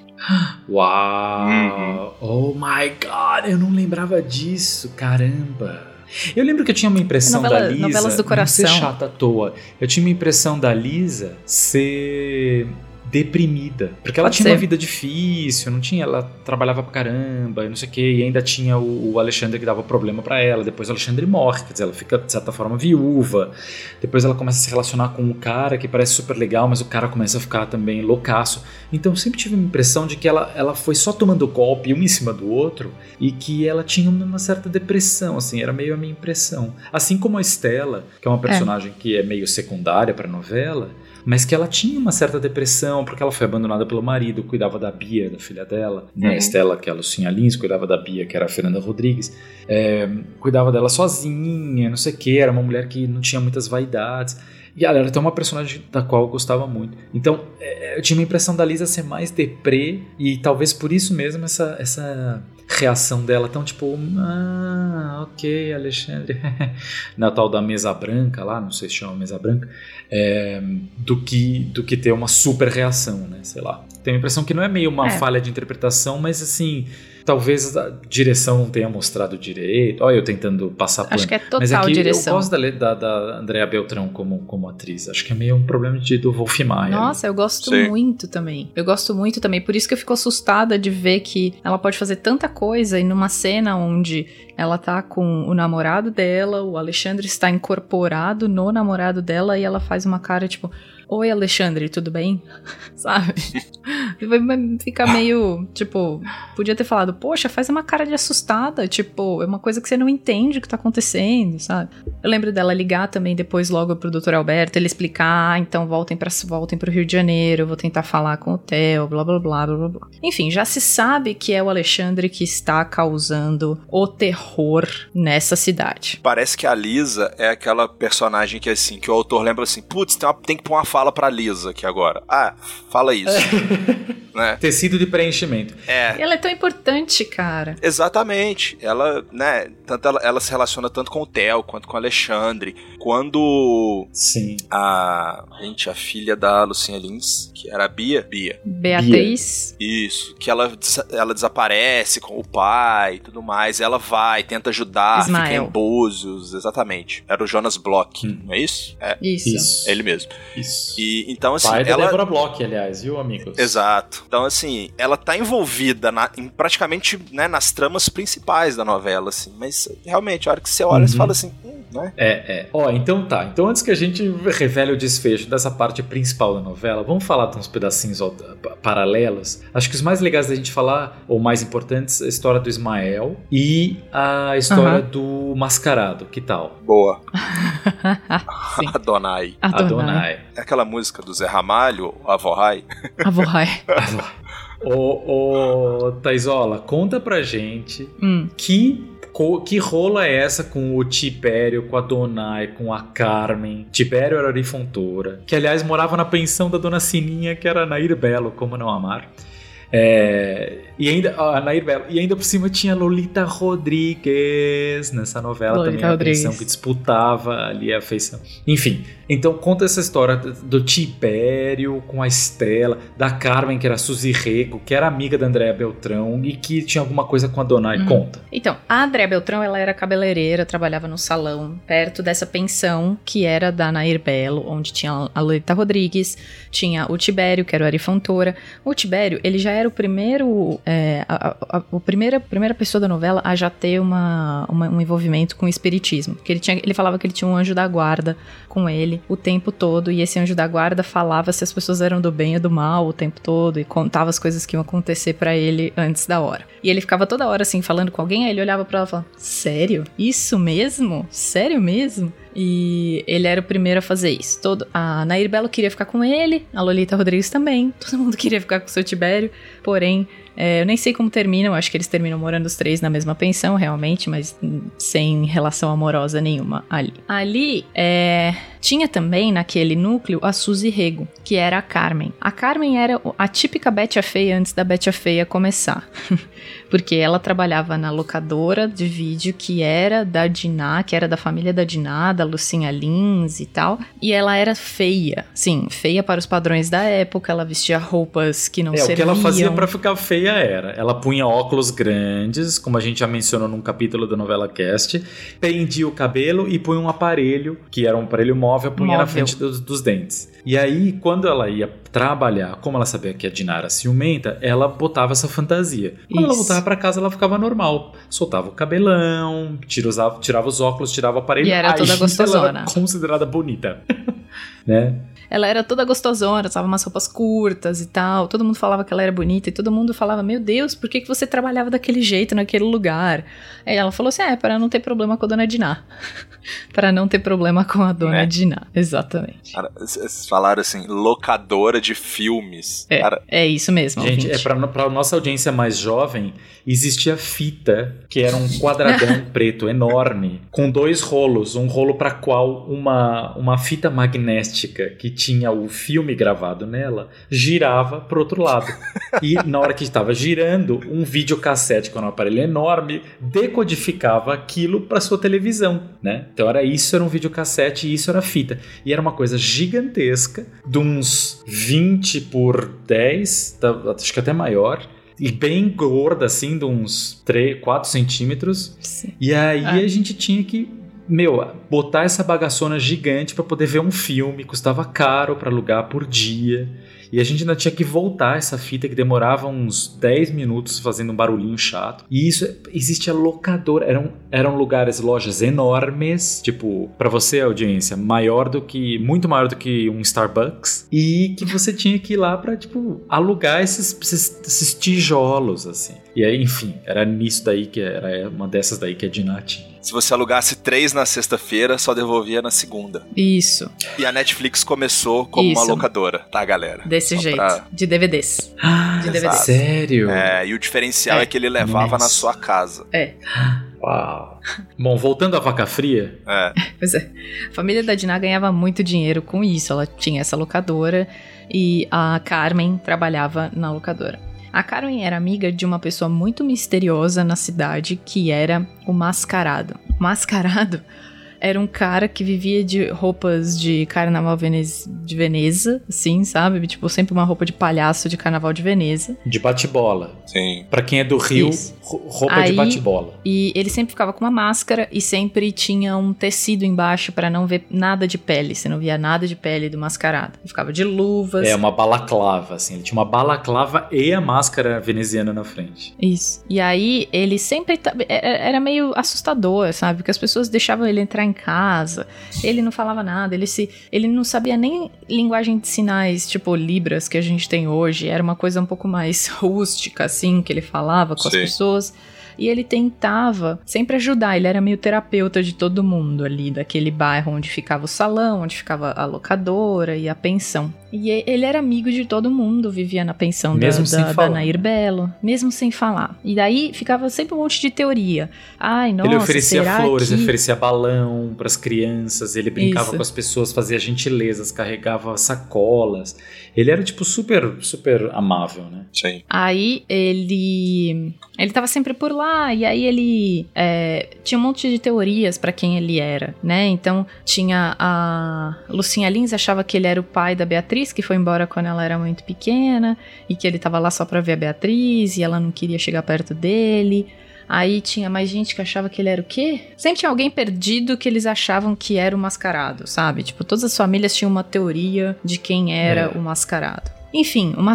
Uau! Oh my God! Eu não lembrava disso, caramba! Eu lembro que eu tinha uma impressão da Lisa... Novelas do coração. Não ser chata à toa. Eu tinha uma impressão da Lisa ser deprimida. Porque ela tinha uma vida difícil, não tinha, ela trabalhava pra caramba e não sei o que, e ainda tinha o Alexandre que dava problema pra ela. Depois o Alexandre morre, quer dizer, ela fica de certa forma viúva. Depois ela começa a se relacionar com um cara que parece super legal, mas o cara começa a ficar também loucaço. Então eu sempre tive a impressão de que ela foi só tomando golpe um em cima do outro e que ela tinha uma certa depressão, assim, era meio a minha impressão. Assim como a Estela, que é uma personagem que é meio secundária pra novela, mas que ela tinha uma certa depressão, porque ela foi abandonada pelo marido, cuidava da Bia, da filha dela, né? A Estela, que é a Lucinha Lins, cuidava da Bia, que era a Fernanda Rodrigues, cuidava dela sozinha, não sei o que, era uma mulher que não tinha muitas vaidades. E ela era até uma personagem da qual eu gostava muito. Então, eu tinha a impressão da Lisa ser mais deprê, e talvez por isso mesmo essa reação dela tão tipo, ok, Alexandre, na tal da mesa branca lá, não sei se chama mesa branca, do que ter uma super reação, né, sei lá. Tenho a impressão que não é meio uma falha de interpretação, mas assim, talvez a direção não tenha mostrado direito. Olha, eu tentando passar pano. Acho que é total mas aqui direção. Eu gosto da Andrea Beltrão como atriz. Acho que é meio um problema do Wolf Maia. Nossa, eu gosto muito também. Eu gosto muito também. Por isso que eu fico assustada de ver que ela pode fazer tanta coisa e numa cena onde ela tá com o namorado dela, o Alexandre está incorporado no namorado dela e ela faz uma cara tipo... Oi, Alexandre, tudo bem? Sabe? Fica meio, tipo, podia ter falado, poxa, faz uma cara de assustada, tipo, é uma coisa que você não entende o que tá acontecendo, sabe? Eu lembro dela ligar também depois logo pro Dr. Alberto, ele explicar, então voltem pro Rio de Janeiro, eu vou tentar falar com o Theo, blá, blá, blá, blá, blá. Enfim, já se sabe que é o Alexandre que está causando o terror nessa cidade. Parece que a Lisa é aquela personagem que, assim, que o autor lembra assim, putz, tem que pôr uma fala pra Lisa aqui agora. Fala isso. Né? Tecido de preenchimento. Ela é tão importante, cara. Exatamente. Ela, né, ela se relaciona tanto com o Theo quanto com o Alexandre. Quando a filha da Lucinha Lins, que era a Beatriz. Isso. Que ela desaparece com o pai e tudo mais. Ela vai, tenta ajudar, Ismael. fica em Búzios. Exatamente. Era o Jonas Bloch, não é isso? Isso. Ele mesmo. Isso. E então, assim, pai da Débora Bloch, aliás, viu, amigos? Exato. Então, assim, ela tá envolvida em praticamente, né, nas tramas principais da novela, assim. Mas, realmente, a hora que você olha, você fala assim, né? Então tá. Então, antes que a gente revele o desfecho dessa parte principal da novela, vamos falar de uns pedacinhos paralelos. Acho que os mais legais da gente falar, ou mais importantes, a história do Ismael e a história do Mascarado. Que tal? Boa. Adonai. Adonai. É aquela música do Zé Ramalho, Avorrai. Avorrai. Ô, Taizola, conta pra gente que rola é essa com o Tibério, com a Adonai, com a Carmen? Tibério era Arifontoura, que aliás morava na pensão da Dona Sininha, que era Nair Belo, como não amar. E ainda por cima tinha Lolita Rodrigues nessa novela, Lolita também, Rodrigues. A pensão que disputava ali a feição. Enfim, então conta essa história do Tibério com a Estela, da Carmen, que era a Suzy Rego, que era amiga da Andrea Beltrão e que tinha alguma coisa com a Adonai. Conta. Então, a Andrea Beltrão, ela era cabeleireira, trabalhava no salão perto dessa pensão que era da Nair Belo, onde tinha a Lolita Rodrigues, tinha o Tibério, que era o Arifontoura. O Tibério, ele já era o primeiro a primeira pessoa da novela a já ter um envolvimento com o espiritismo. Porque ele falava que ele tinha um anjo da guarda com ele o tempo todo, e esse anjo da guarda falava se as pessoas eram do bem ou do mal o tempo todo, e contava as coisas que iam acontecer pra ele antes da hora. E ele ficava toda hora assim, falando com alguém, aí ele olhava pra ela e falava, sério? Isso mesmo? Sério mesmo? E ele era o primeiro a fazer isso. A Nair Belo queria ficar com ele, a Lolita Rodrigues também, todo mundo queria ficar com o seu Tibério, porém, eu nem sei como terminam, acho que eles terminam morando os três na mesma pensão, realmente, mas sem relação amorosa nenhuma ali. Ali, tinha também naquele núcleo a Suzy Rego, que era a Carmen. A Carmen era a típica Betty a Feia antes da Betty a Feia começar. Porque ela trabalhava na locadora de vídeo que era da Diná, que era da família da Diná, da Lucinha Lins e tal. E ela era feia, sim, feia para os padrões da época, ela vestia roupas que não serviam. O que ela fazia pra ficar feia fantasia era? Ela punha óculos grandes, como a gente já mencionou num capítulo da Novela Cast, prendia o cabelo e punha um aparelho, que era um aparelho móvel, punha na frente dos dentes. E aí, quando ela ia trabalhar, como ela sabia que a Dinah era ciumenta, ela botava essa fantasia. Quando ela voltava pra casa, ela ficava normal. Soltava o cabelão, tirava os óculos, tirava o aparelho. E era toda gostosona. Ela era considerada bonita. Né? Ela era toda gostosona, usava umas roupas curtas e tal. Todo mundo falava que ela era bonita e todo mundo falava, meu Deus, por que você trabalhava daquele jeito naquele lugar? Aí ela falou assim, para não ter problema com a dona Dinah. Para não ter problema com a dona Dinah, exatamente. Cara, vocês falaram assim, locadora de filmes. É isso mesmo. Gente, pra nossa audiência mais jovem, existia fita, que era um quadradão preto enorme, com 2 rolos. Um rolo para qual uma fita magnética que tinha o filme gravado nela, girava pro outro lado. E na hora que estava girando, um videocassete com um aparelho enorme decodificava aquilo para sua televisão, né? Então era um videocassete e isso era fita. E era uma coisa gigantesca, de uns 20 por 10, acho que até maior, e bem gorda, assim, de uns 4 centímetros. Sim. E aí a gente tinha que botar essa bagaçona gigante pra poder ver um filme, custava caro pra alugar por dia, e a gente ainda tinha que voltar essa fita que demorava uns 10 minutos fazendo um barulhinho chato. E isso, existia locadora, eram lugares, lojas enormes, tipo, pra você, audiência, muito maior do que um Starbucks, e que você tinha que ir lá pra, tipo, alugar esses tijolos, assim. E aí, enfim, era nisso daí era uma dessas daí que a Dinah tinha. Se você alugasse 3 na sexta-feira, só devolvia na segunda. Isso. E a Netflix começou como uma locadora, tá, galera? Desse só jeito. De DVDs. De DVDs. Sério? E o diferencial é que ele levava na sua casa. Uau. Bom, voltando à vaca fria. Pois é. A família da Dinah ganhava muito dinheiro com isso. Ela tinha essa locadora e a Carmen trabalhava na locadora. A Carmen era amiga de uma pessoa muito misteriosa na cidade, que era o Mascarado. O Mascarado era um cara que vivia de roupas de carnaval de Veneza, assim, sabe? Tipo, sempre uma roupa de palhaço de carnaval de Veneza. De bate-bola. Sim. Pra quem é do Rio, roupa de bate-bola. E ele sempre ficava com uma máscara e sempre tinha um tecido embaixo pra não ver nada de pele. Você não via nada de pele do Mascarado. Ele ficava de luvas. Uma balaclava, assim. Ele tinha uma balaclava e a máscara veneziana na frente. Isso. E aí, ele sempre... Era meio assustador, sabe? Porque as pessoas deixavam ele entrar em casa, ele não falava nada, ele não sabia nem linguagem de sinais, tipo Libras, que a gente tem hoje. Era uma coisa um pouco mais rústica, assim, que ele falava com as pessoas. E ele tentava sempre ajudar, ele era meio terapeuta de todo mundo ali, daquele bairro onde ficava o salão, onde ficava a locadora e a pensão. E ele era amigo de todo mundo, vivia na pensão da Nair Belo, mesmo sem falar. E daí ficava sempre um monte de teoria. Ai, nossa, ele oferecia flores, ele oferecia balão pras crianças, ele brincava com as pessoas, fazia gentilezas, carregava sacolas. Ele era, tipo, super, super amável, né? Sim. Aí ele tava sempre por lá, e aí ele tinha um monte de teorias pra quem ele era, né? Então tinha a Lucinha Lins, achava que ele era o pai da Beatriz, que foi embora quando ela era muito pequena, e que ele tava lá só pra ver a Beatriz, e ela não queria chegar perto dele. Aí tinha mais gente que achava que ele era o quê? Sempre tinha alguém perdido que eles achavam que era o Mascarado, sabe? Tipo, todas as famílias tinham uma teoria de quem era o Mascarado. Enfim, o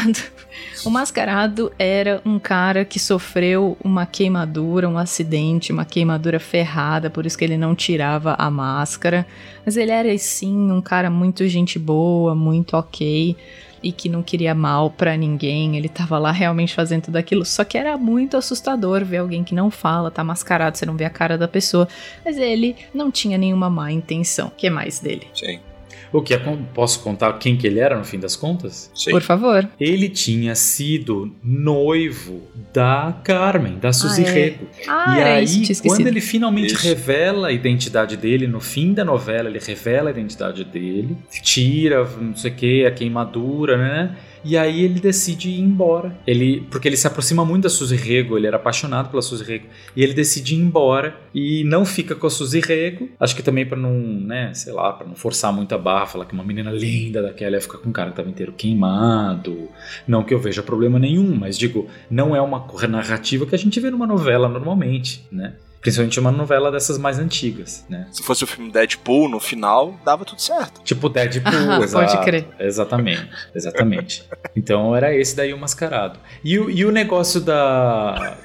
Mascarado era um cara que sofreu uma queimadura, um acidente, uma queimadura ferrada, por isso que ele não tirava a máscara. Mas ele era, sim, um cara muito gente boa, muito ok, e que não queria mal pra ninguém. Ele tava lá realmente fazendo tudo aquilo, só que era muito assustador ver alguém que não fala, tá mascarado, você não vê a cara da pessoa. Mas ele não tinha nenhuma má intenção. O que mais dele? Sim. O que posso contar quem que ele era no fim das contas? Sim. Por favor. Ele tinha sido noivo da Carmen, da Suzy Rego. E aí, quando ele finalmente revela a identidade dele, no fim da novela, ele revela a identidade dele, tira, não sei o que, a queimadura, né? E aí ele decide ir embora. Porque ele se aproxima muito da Suzy Rego, ele era apaixonado pela Suzy Rego. E ele decide ir embora e não fica com a Suzy Rego. Acho que também pra não, né, sei lá, pra não forçar muito a barra, falar que uma menina linda daquela ia ficar com um cara que tava inteiro queimado. Não que eu veja problema nenhum, mas digo, não é uma narrativa que a gente vê numa novela normalmente, né? Principalmente uma novela dessas mais antigas, né? Se fosse o filme Deadpool, no final, dava tudo certo. Tipo Deadpool, exato. Pode crer. Exatamente. Então era esse daí o mascarado. E o negócio da...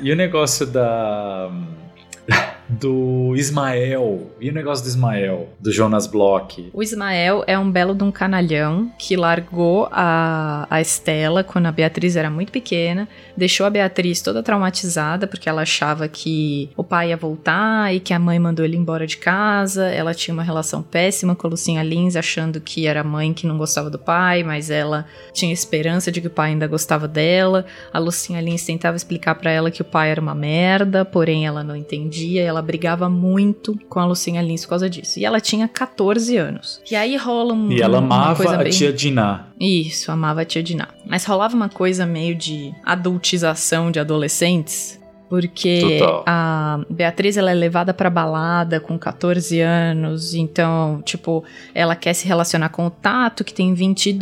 do Ismael. E o negócio do Ismael, do Jonas Bloch? O Ismael é um belo de um canalhão que largou a Estela quando a Beatriz era muito pequena, deixou a Beatriz toda traumatizada porque ela achava que o pai ia voltar e que a mãe mandou ele embora de casa. Ela tinha uma relação péssima com a Lucinha Lins, achando que era a mãe que não gostava do pai, mas ela tinha esperança de que o pai ainda gostava dela. A Lucinha Lins tentava explicar pra ela que o pai era uma merda, porém ela não entendia. Ela brigava muito com a Lucinha Lins por causa disso. E ela tinha 14 anos. E aí rola E ela amava a tia Diná. Isso, amava a tia Diná. Mas rolava uma coisa meio de adultização de adolescentes. Porque Total. A Beatriz, ela é levada pra balada com 14 anos. Então, tipo, ela quer se relacionar com o Tato, que tem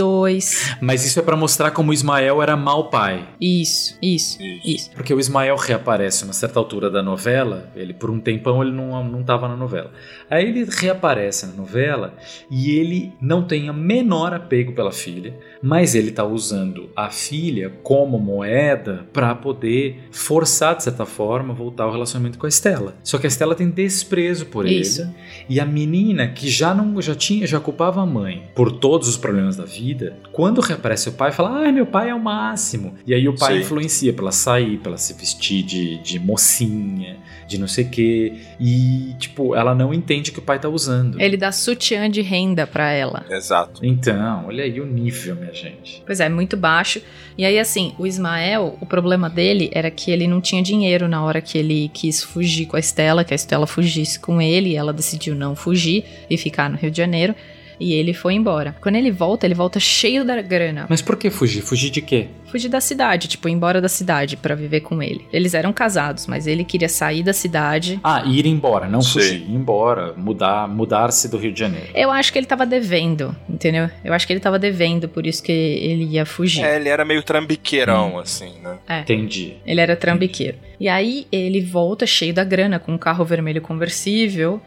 22. Mas isso é pra mostrar como o Ismael era mau pai. Isso. Porque o Ismael reaparece numa certa altura da novela. Ele, por um tempão, ele não tava na novela. Aí ele reaparece na novela e ele não tem o menor apego pela filha, mas ele tá usando a filha como moeda pra poder forçar, de certa forma, voltar ao relacionamento com a Estela. Só que a Estela tem desprezo por ele. E a menina, que já culpava a mãe por todos os problemas da vida, quando reaparece o pai, fala: meu pai é o máximo. E aí o pai influencia pra ela sair, pra ela se vestir de mocinha, de não sei o quê. E, tipo, ela não entende que o pai tá usando. Ele dá sutiã de renda pra ela. Exato. Então, olha aí o nível, minha gente. Pois é, muito baixo. E aí, assim, o Ismael, o problema dele era que ele não tinha dinheiro na hora que ele quis fugir com a Estela, que a Estela fugisse com ele, e ela decidiu não fugir e ficar no Rio de Janeiro. E ele foi embora. Quando ele volta cheio da grana. Mas por que fugir? Fugir de quê? Fugir da cidade, tipo, ir embora da cidade pra viver com ele. Eles eram casados, mas ele queria sair da cidade. Ir embora, não fugir. Ir embora, mudar-se do Rio de Janeiro. Eu acho que ele tava devendo, entendeu? Eu acho que ele tava devendo, por isso que ele ia fugir. Ele era meio trambiqueirão, assim, né? Entendi. Ele era trambiqueiro. E aí ele volta cheio da grana, com um carro vermelho conversível,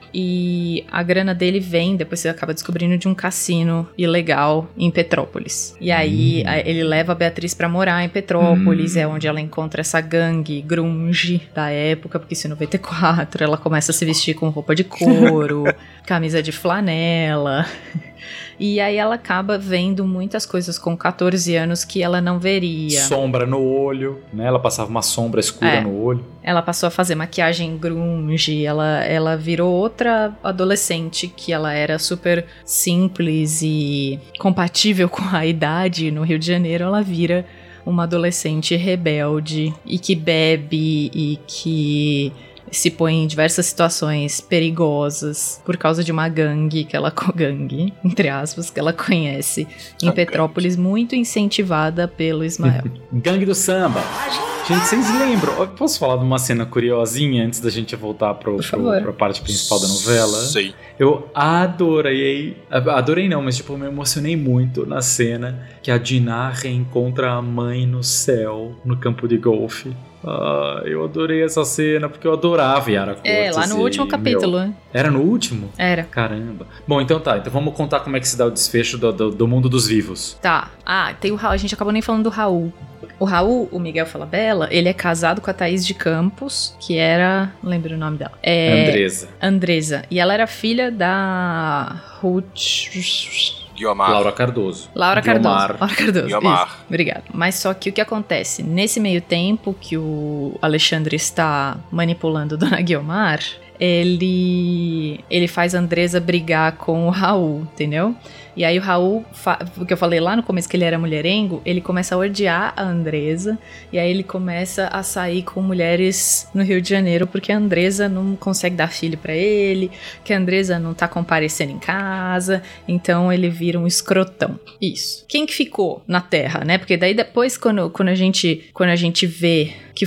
e a grana dele vem, depois você acaba descobrindo, de um cassino ilegal em Petrópolis. E aí ele leva a Beatriz pra morar em Petrópolis, é onde ela encontra essa gangue grunge da época, porque isso é 94, ela começa a se vestir com roupa de couro, camisa de flanela. E aí ela acaba vendo muitas coisas com 14 anos que ela não veria. Sombra no olho, né? Ela passava uma sombra escura no olho. Ela passou a fazer maquiagem grunge, ela virou outra adolescente, que ela era super simples e compatível com a idade no Rio de Janeiro. Ela vira uma adolescente rebelde e que bebe e que se põe em diversas situações perigosas por causa de uma gangue, entre aspas, que ela conhece em Petrópolis, muito incentivada pelo Ismael. Gangue do samba. Gente, vocês lembram? Eu posso falar de uma cena curiosinha antes da gente voltar pra parte principal da novela? Sei. Eu adorei não, mas tipo, eu me emocionei muito na cena que a Diná reencontra a mãe no céu, no campo de golfe. Eu adorei essa cena, porque eu adorava Yara Cortes. Lá no último capítulo, né? Era no último? Era. Caramba. Bom, então tá. Então vamos contar como é que se dá o desfecho do mundo dos vivos. Tá. Tem o Raul. A gente acabou nem falando do Raul. O Raul, o Miguel Falabella, ele é casado com a Thaís de Campos, que era... Não lembro o nome dela. Andresa. E ela era filha da Ruth... Guiomar. Laura Cardoso. Isso, obrigado. Mas só que o que acontece? Nesse meio tempo que o Alexandre está manipulando Dona Guiomar, ele faz a Andresa brigar com o Raul, entendeu? E aí o Raul, porque eu falei lá no começo que ele era mulherengo, ele começa a odiar a Andresa, e aí ele começa a sair com mulheres no Rio de Janeiro, porque a Andresa não consegue dar filho pra ele, que a Andresa não tá comparecendo em casa, então ele vira um escrotão. Isso. Quem que ficou na Terra, né? Porque daí depois, quando a gente vê que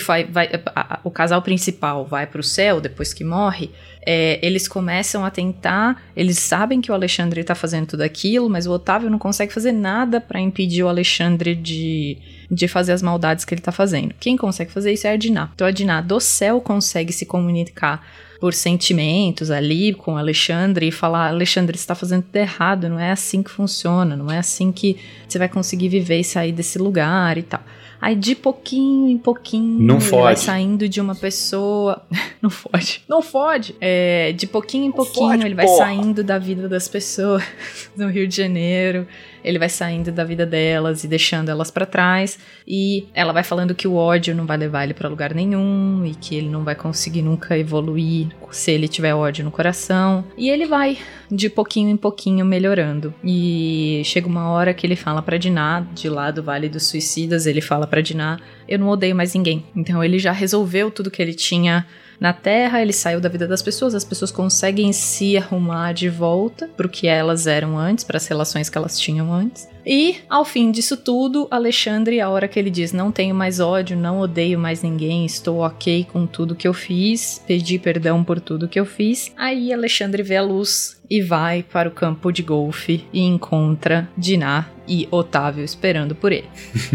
o casal principal vai pro céu, depois que morre, eles começam a tentar, eles sabem que o Alexandre tá fazendo tudo aquilo, mas o Otávio não consegue fazer nada pra impedir o Alexandre de fazer as maldades que ele tá fazendo. Quem consegue fazer isso é a Dinah. Então a Dinah do céu consegue se comunicar por sentimentos ali com o Alexandre e falar: Alexandre, você tá fazendo tudo errado, não é assim que funciona, não é assim que você vai conseguir viver e sair desse lugar e tal. Aí de pouquinho em pouquinho ele vai saindo de uma pessoa... Não fode. De pouquinho em pouquinho ele vai saindo da vida das pessoas no Rio de Janeiro. Ele vai saindo da vida delas e deixando elas pra trás. E ela vai falando que o ódio não vai levar ele pra lugar nenhum e que ele não vai conseguir nunca evoluir se ele tiver ódio no coração. E ele vai de pouquinho em pouquinho melhorando. E chega uma hora que ele fala pra Dinah, de lá do Vale dos Suicidas, ele fala pra Dinah: eu não odeio mais ninguém. Então ele já resolveu tudo que ele tinha na Terra, ele saiu da vida das pessoas, as pessoas conseguem se arrumar de volta pro que elas eram antes, para as relações que elas tinham antes. E, ao fim disso tudo, Alexandre, a hora que ele diz: não tenho mais ódio, não odeio mais ninguém, estou ok com tudo que eu fiz, pedi perdão por tudo que eu fiz, aí Alexandre vê a luz e vai para o campo de golfe e encontra Dinah e Otávio esperando por ele.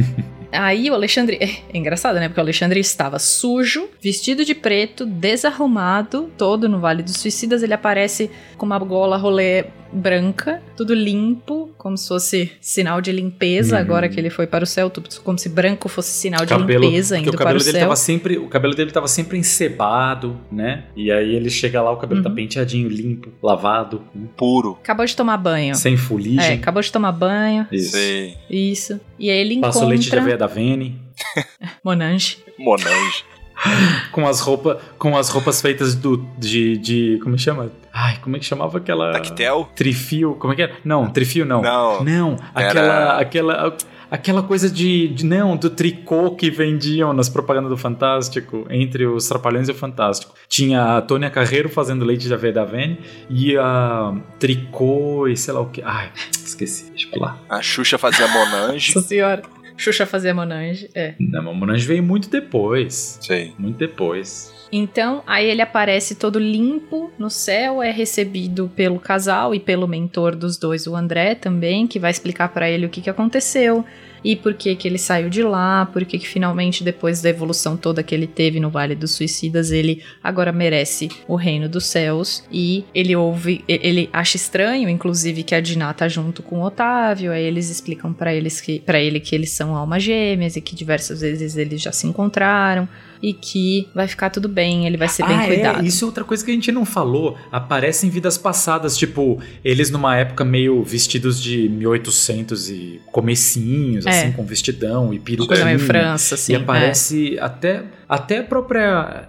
Aí o Alexandre... É engraçado, né? Porque o Alexandre estava sujo, vestido de preto, desarrumado, todo no Vale dos Suicidas. Ele aparece com uma gola rolê branca, tudo limpo, como se fosse sinal de limpeza, agora que ele foi para o céu, tudo como se branco fosse sinal de limpeza indo para o céu. O cabelo dele estava sempre encebado, né? E aí ele chega lá, o cabelo tá penteadinho, limpo, lavado, puro. Acabou de tomar banho. Sem fuligem. Acabou de tomar banho. Isso. E aí ele encontra... Passa o leite de aveia da Vene. Monange. com as roupas feitas de como chama? Ai, como é que chamava aquela... Tactel? Trifio, como é que era? Não, trifio não. Não, aquela coisa do tricô que vendiam nas propagandas do Fantástico, entre os Trapalhões e o Fantástico. Tinha a Tônia Carreiro fazendo leite de aveia da Vene e a tricô e sei lá o que. Ai, esqueci, deixa eu pular. A Xuxa fazia Monange. Nossa senhora. Xuxa fazia Monange, Não, mas Monange veio muito depois. Sei. Muito depois. Então, aí ele aparece todo limpo no céu, é recebido pelo casal e pelo mentor dos dois, o André também, que vai explicar pra ele o que aconteceu e por que ele saiu de lá, por que finalmente, depois da evolução toda que ele teve no Vale dos Suicidas, ele agora merece o reino dos céus. E ele acha estranho, inclusive, que a Dinah tá junto com o Otávio, aí eles explicam pra ele que eles são almas gêmeas e que diversas vezes eles já se encontraram. E que vai ficar tudo bem, ele vai ser bem cuidado. Isso é outra coisa que a gente não falou. Aparece em vidas passadas, tipo, eles numa época meio vestidos de 1800 e comecinhos, assim, com vestidão e peruca. Coisa meio França, assim. E aparece até a própria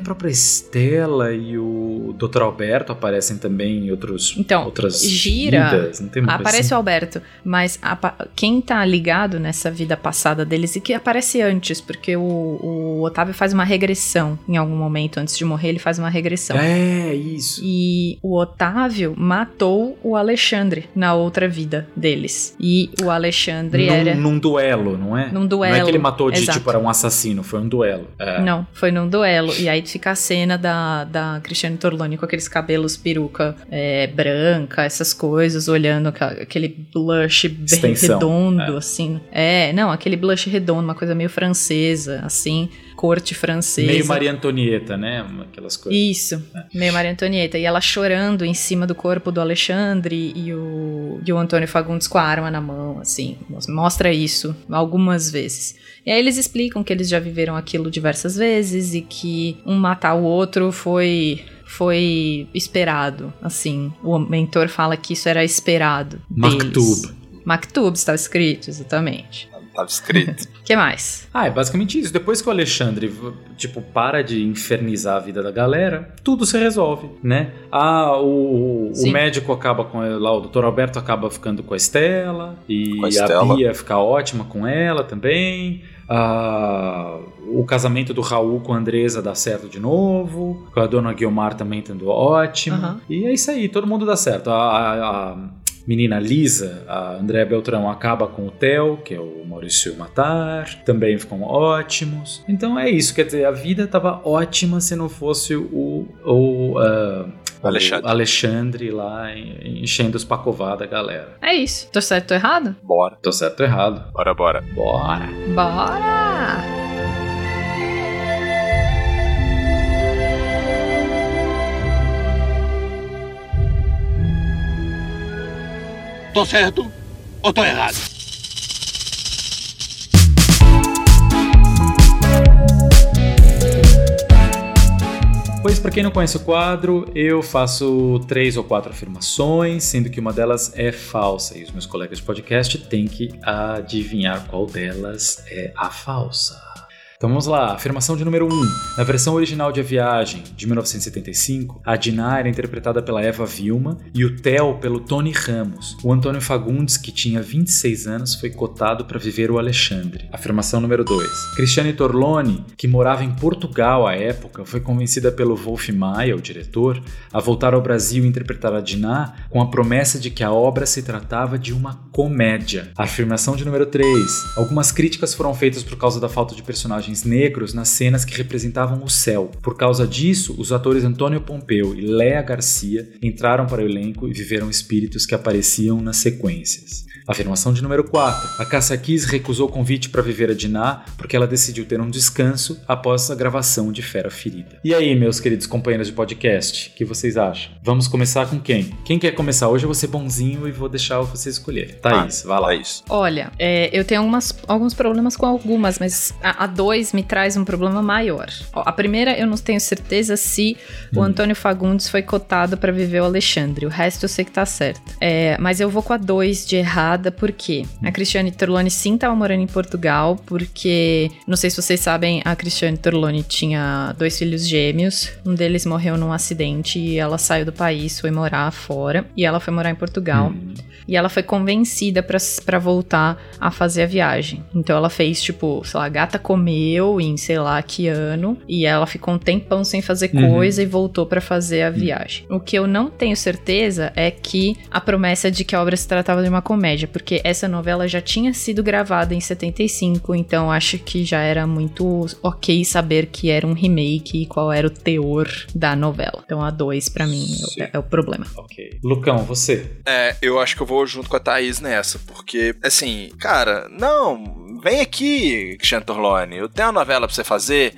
Estela e o Dr. Alberto aparecem também em outras vidas. Não tem aparece assim. O Alberto, mas quem tá ligado nessa vida passada deles e que aparece antes, porque o Otávio faz uma regressão em algum momento, antes de morrer ele faz uma regressão. Isso. E o Otávio matou o Alexandre na outra vida deles. E o Alexandre num duelo, não é? Num duelo. Não é que ele matou tipo, era um assassino, foi um duelo. Não, foi num duelo. E aí fica a cena da Cristiane Torloni com aqueles cabelos peruca branca, essas coisas, olhando aquele blush bem redondo, assim. Aquele blush redondo, uma coisa meio francesa, assim, corte francesa. Meio Maria Antonieta, né? Aquelas coisas. Isso, meio Maria Antonieta. E ela chorando em cima do corpo do Alexandre e o Antônio Fagundes com a arma na mão, assim. Mostra isso algumas vezes. E aí eles explicam que eles já viveram aquilo diversas vezes e que um matar o outro foi esperado, assim. O mentor fala que isso era esperado. Maktub. Maktub estava escrito, exatamente. Tava escrito. O que mais? É basicamente isso. Depois que o Alexandre, para de infernizar a vida da galera, tudo se resolve, né? O médico acaba com ela, o Dr. Alberto acaba ficando com a Estela, e a Bia fica ótima com ela também. O casamento do Raul com a Andresa dá certo de novo, com a dona Guiomar também tendo ótimo. E é isso aí, todo mundo dá certo. A menina Lisa, a Andréa Beltrão, acaba com o Theo, que é o Maurício Matar, também ficam ótimos. Então é isso, quer dizer, a vida tava ótima se não fosse o Alexandre lá enchendo os pacová da galera. É isso. Tô certo, tô errado? Bora. Tô certo, tô errado. Bora. Bora. Tô certo ou tô errado? Pois, para quem não conhece o quadro, eu faço 3 ou 4 afirmações, sendo que uma delas é falsa, e os meus colegas de podcast têm que adivinhar qual delas é a falsa. Então vamos lá, afirmação de número 1. Na versão original de A Viagem, de 1975, a Dinah era interpretada pela Eva Vilma e o Theo pelo Tony Ramos. O Antônio Fagundes, que tinha 26 anos, foi cotado para viver o Alexandre. Afirmação número 2. Cristiane Torlone, que morava em Portugal à época, foi convencida pelo Wolf Maia, o diretor, a voltar ao Brasil e interpretar a Dinah com a promessa de que a obra se tratava de uma comédia. Afirmação de número 3. Algumas críticas foram feitas por causa da falta de personagens negros nas cenas que representavam o céu. Por causa disso, os atores Antônio Pompeu e Léa Garcia entraram para o elenco e viveram espíritos que apareciam nas sequências. Afirmação de número 4. A Cássia Kiss recusou o convite para viver a Dinah porque ela decidiu ter um descanso após a gravação de Fera Ferida. E aí, meus queridos companheiros de podcast, o que vocês acham? Vamos começar com quem? Quem quer começar? Hoje eu vou ser bonzinho e vou deixar vocês escolherem. Thaís, vai lá. Thaís. Olha, eu tenho alguns problemas com algumas, mas a 2 me traz um problema maior. A primeira, eu não tenho certeza se o Antônio Fagundes foi cotado para viver o Alexandre. O resto eu sei que tá certo. Mas eu vou com a 2 de errada, porque a Cristiane Torlone sim estava morando em Portugal, porque, não sei se vocês sabem, a Cristiane Torlone tinha 2 filhos gêmeos, um deles morreu num acidente e ela saiu do país, foi morar fora, e ela foi morar em Portugal. E ela foi convencida pra voltar a fazer a viagem. Então ela fez, tipo, sei lá, Gata Comeu em sei lá que ano, e ela ficou um tempão sem fazer coisa e voltou pra fazer a viagem. O que eu não tenho certeza é que a promessa de que a obra se tratava de uma comédia, porque essa novela já tinha sido gravada em 75, então acho que já era muito ok saber que era um remake e qual era o teor da novela. Então a 2 pra mim é o problema. Ok. Lucão, você? Eu acho que eu vou junto com a Thaís nessa, porque, assim, cara, não, vem aqui, Cristiane Torlone, eu tenho uma novela pra você fazer.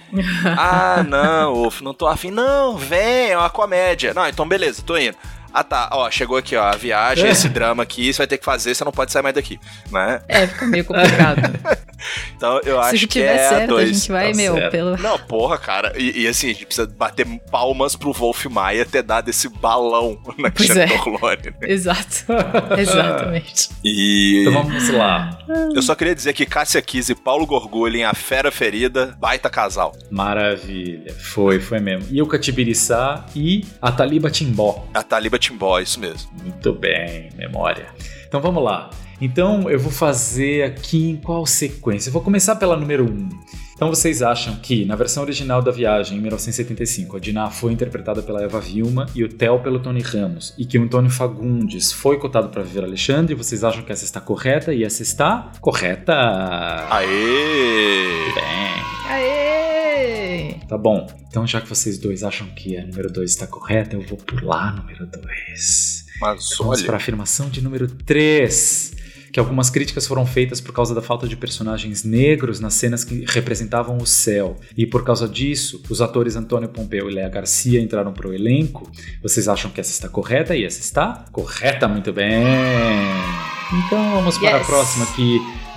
Não, Wolf, não tô afim. Não, vem, é uma comédia. Não, então beleza, tô indo. Tá, chegou aqui, a viagem, esse drama aqui, você vai ter que fazer, você não pode sair mais daqui, né? Fica meio complicado. Então, eu acho que se tiver certo, a gente vai, certo. pelo... Não, porra, cara, e assim, a gente precisa bater palmas pro Wolf Maia ter dado esse balão na Cristiane Torlone. Né? Exato, exatamente. Então vamos lá. Eu só queria dizer que Cássia Kiss e Paulo Gorgulho em A Fera Ferida, baita casal. Maravilha, foi mesmo. E o Catibiriçá e a Taliba Timbó. A Taliba Timbó, isso mesmo. Muito bem, memória. Então vamos lá. Então eu vou fazer aqui em qual sequência? Eu vou começar pela número 1. Então vocês acham que, na versão original da Viagem, em 1975, a Dinah foi interpretada pela Eva Vilma e o Theo pelo Tony Ramos, e que o Antônio Fagundes foi cotado para viver Alexandre? Vocês acham que essa está correta? E essa está correta? Aê! Bem. Aê! Tá bom. Então já que vocês dois acham que a número 2 está correta, eu vou pular a número 2. Mas então, vamos para a afirmação de número 3. Que algumas críticas foram feitas por causa da falta de personagens negros nas cenas que representavam o céu. E por causa disso, os atores Antônio Pompeu e Léa Garcia entraram para o elenco. Vocês acham que essa está correta? E essa está correta, muito bem. Então vamos para a próxima aqui.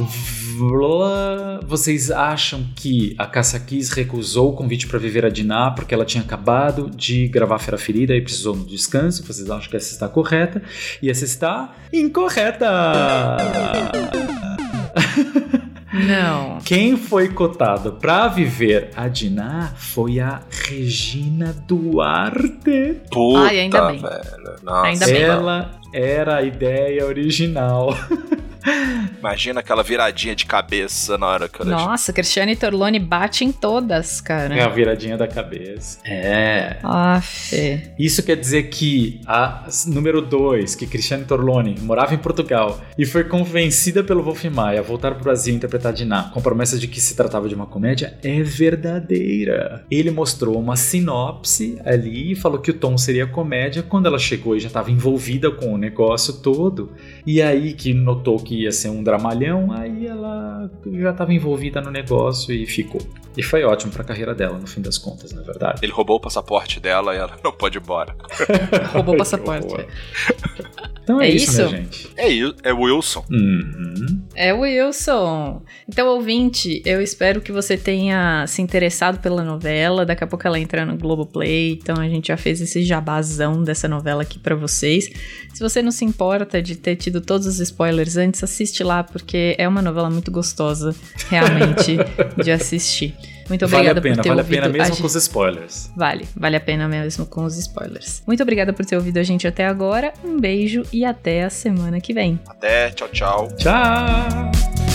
Vocês acham que a Cássia Kiss recusou o convite para viver a Dinah porque ela tinha acabado de gravar Fera Ferida e precisou de descanso? Vocês acham que essa está correta? E essa está incorreta! Não. Quem foi cotado pra viver a Dinah foi a Regina Duarte. Puta, ai, ainda bem. Velho. Nossa. Ainda bem. Ela era a ideia original. Imagina aquela viradinha de cabeça na hora que eu Nossa, Cristiane Torlone bate em todas, cara. É a viradinha da cabeça. É. Aff. Isso quer dizer que a número 2, que Cristiane Torlone morava em Portugal e foi convencida pelo Wolf Maia a voltar pro Brasil e interpretar Dinah com a promessa de que se tratava de uma comédia, é verdadeira. Ele mostrou uma sinopse ali e falou que o tom seria comédia quando ela chegou e já estava envolvida com o negócio todo. E aí que notou que ia ser um dramalhão, aí ela já estava envolvida no negócio e ficou. E foi ótimo pra carreira dela, no fim das contas, na verdade. Ele roubou o passaporte dela e ela não pode ir embora. Roubou o passaporte. Então é isso, minha gente. É Wilson. Uhum. É Wilson. Então, ouvinte, eu espero que você tenha se interessado pela novela. Daqui a pouco ela entra no Globoplay. Então, a gente já fez esse jabazão dessa novela aqui pra vocês. Se você não se importa de ter tido todos os spoilers antes, assiste lá, porque é uma novela muito gostosa, realmente, de assistir. Muito obrigada por ter ouvido. Vale a pena mesmo com os spoilers. Vale a pena mesmo com os spoilers. Muito obrigada por ter ouvido a gente até agora. Um beijo e até a semana que vem. Até, tchau, tchau. Tchau!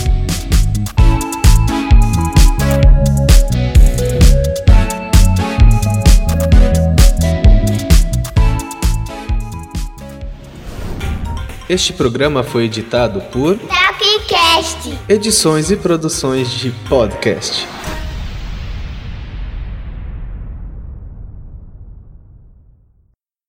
Este programa foi editado por Tapcast. Edições e produções de podcast.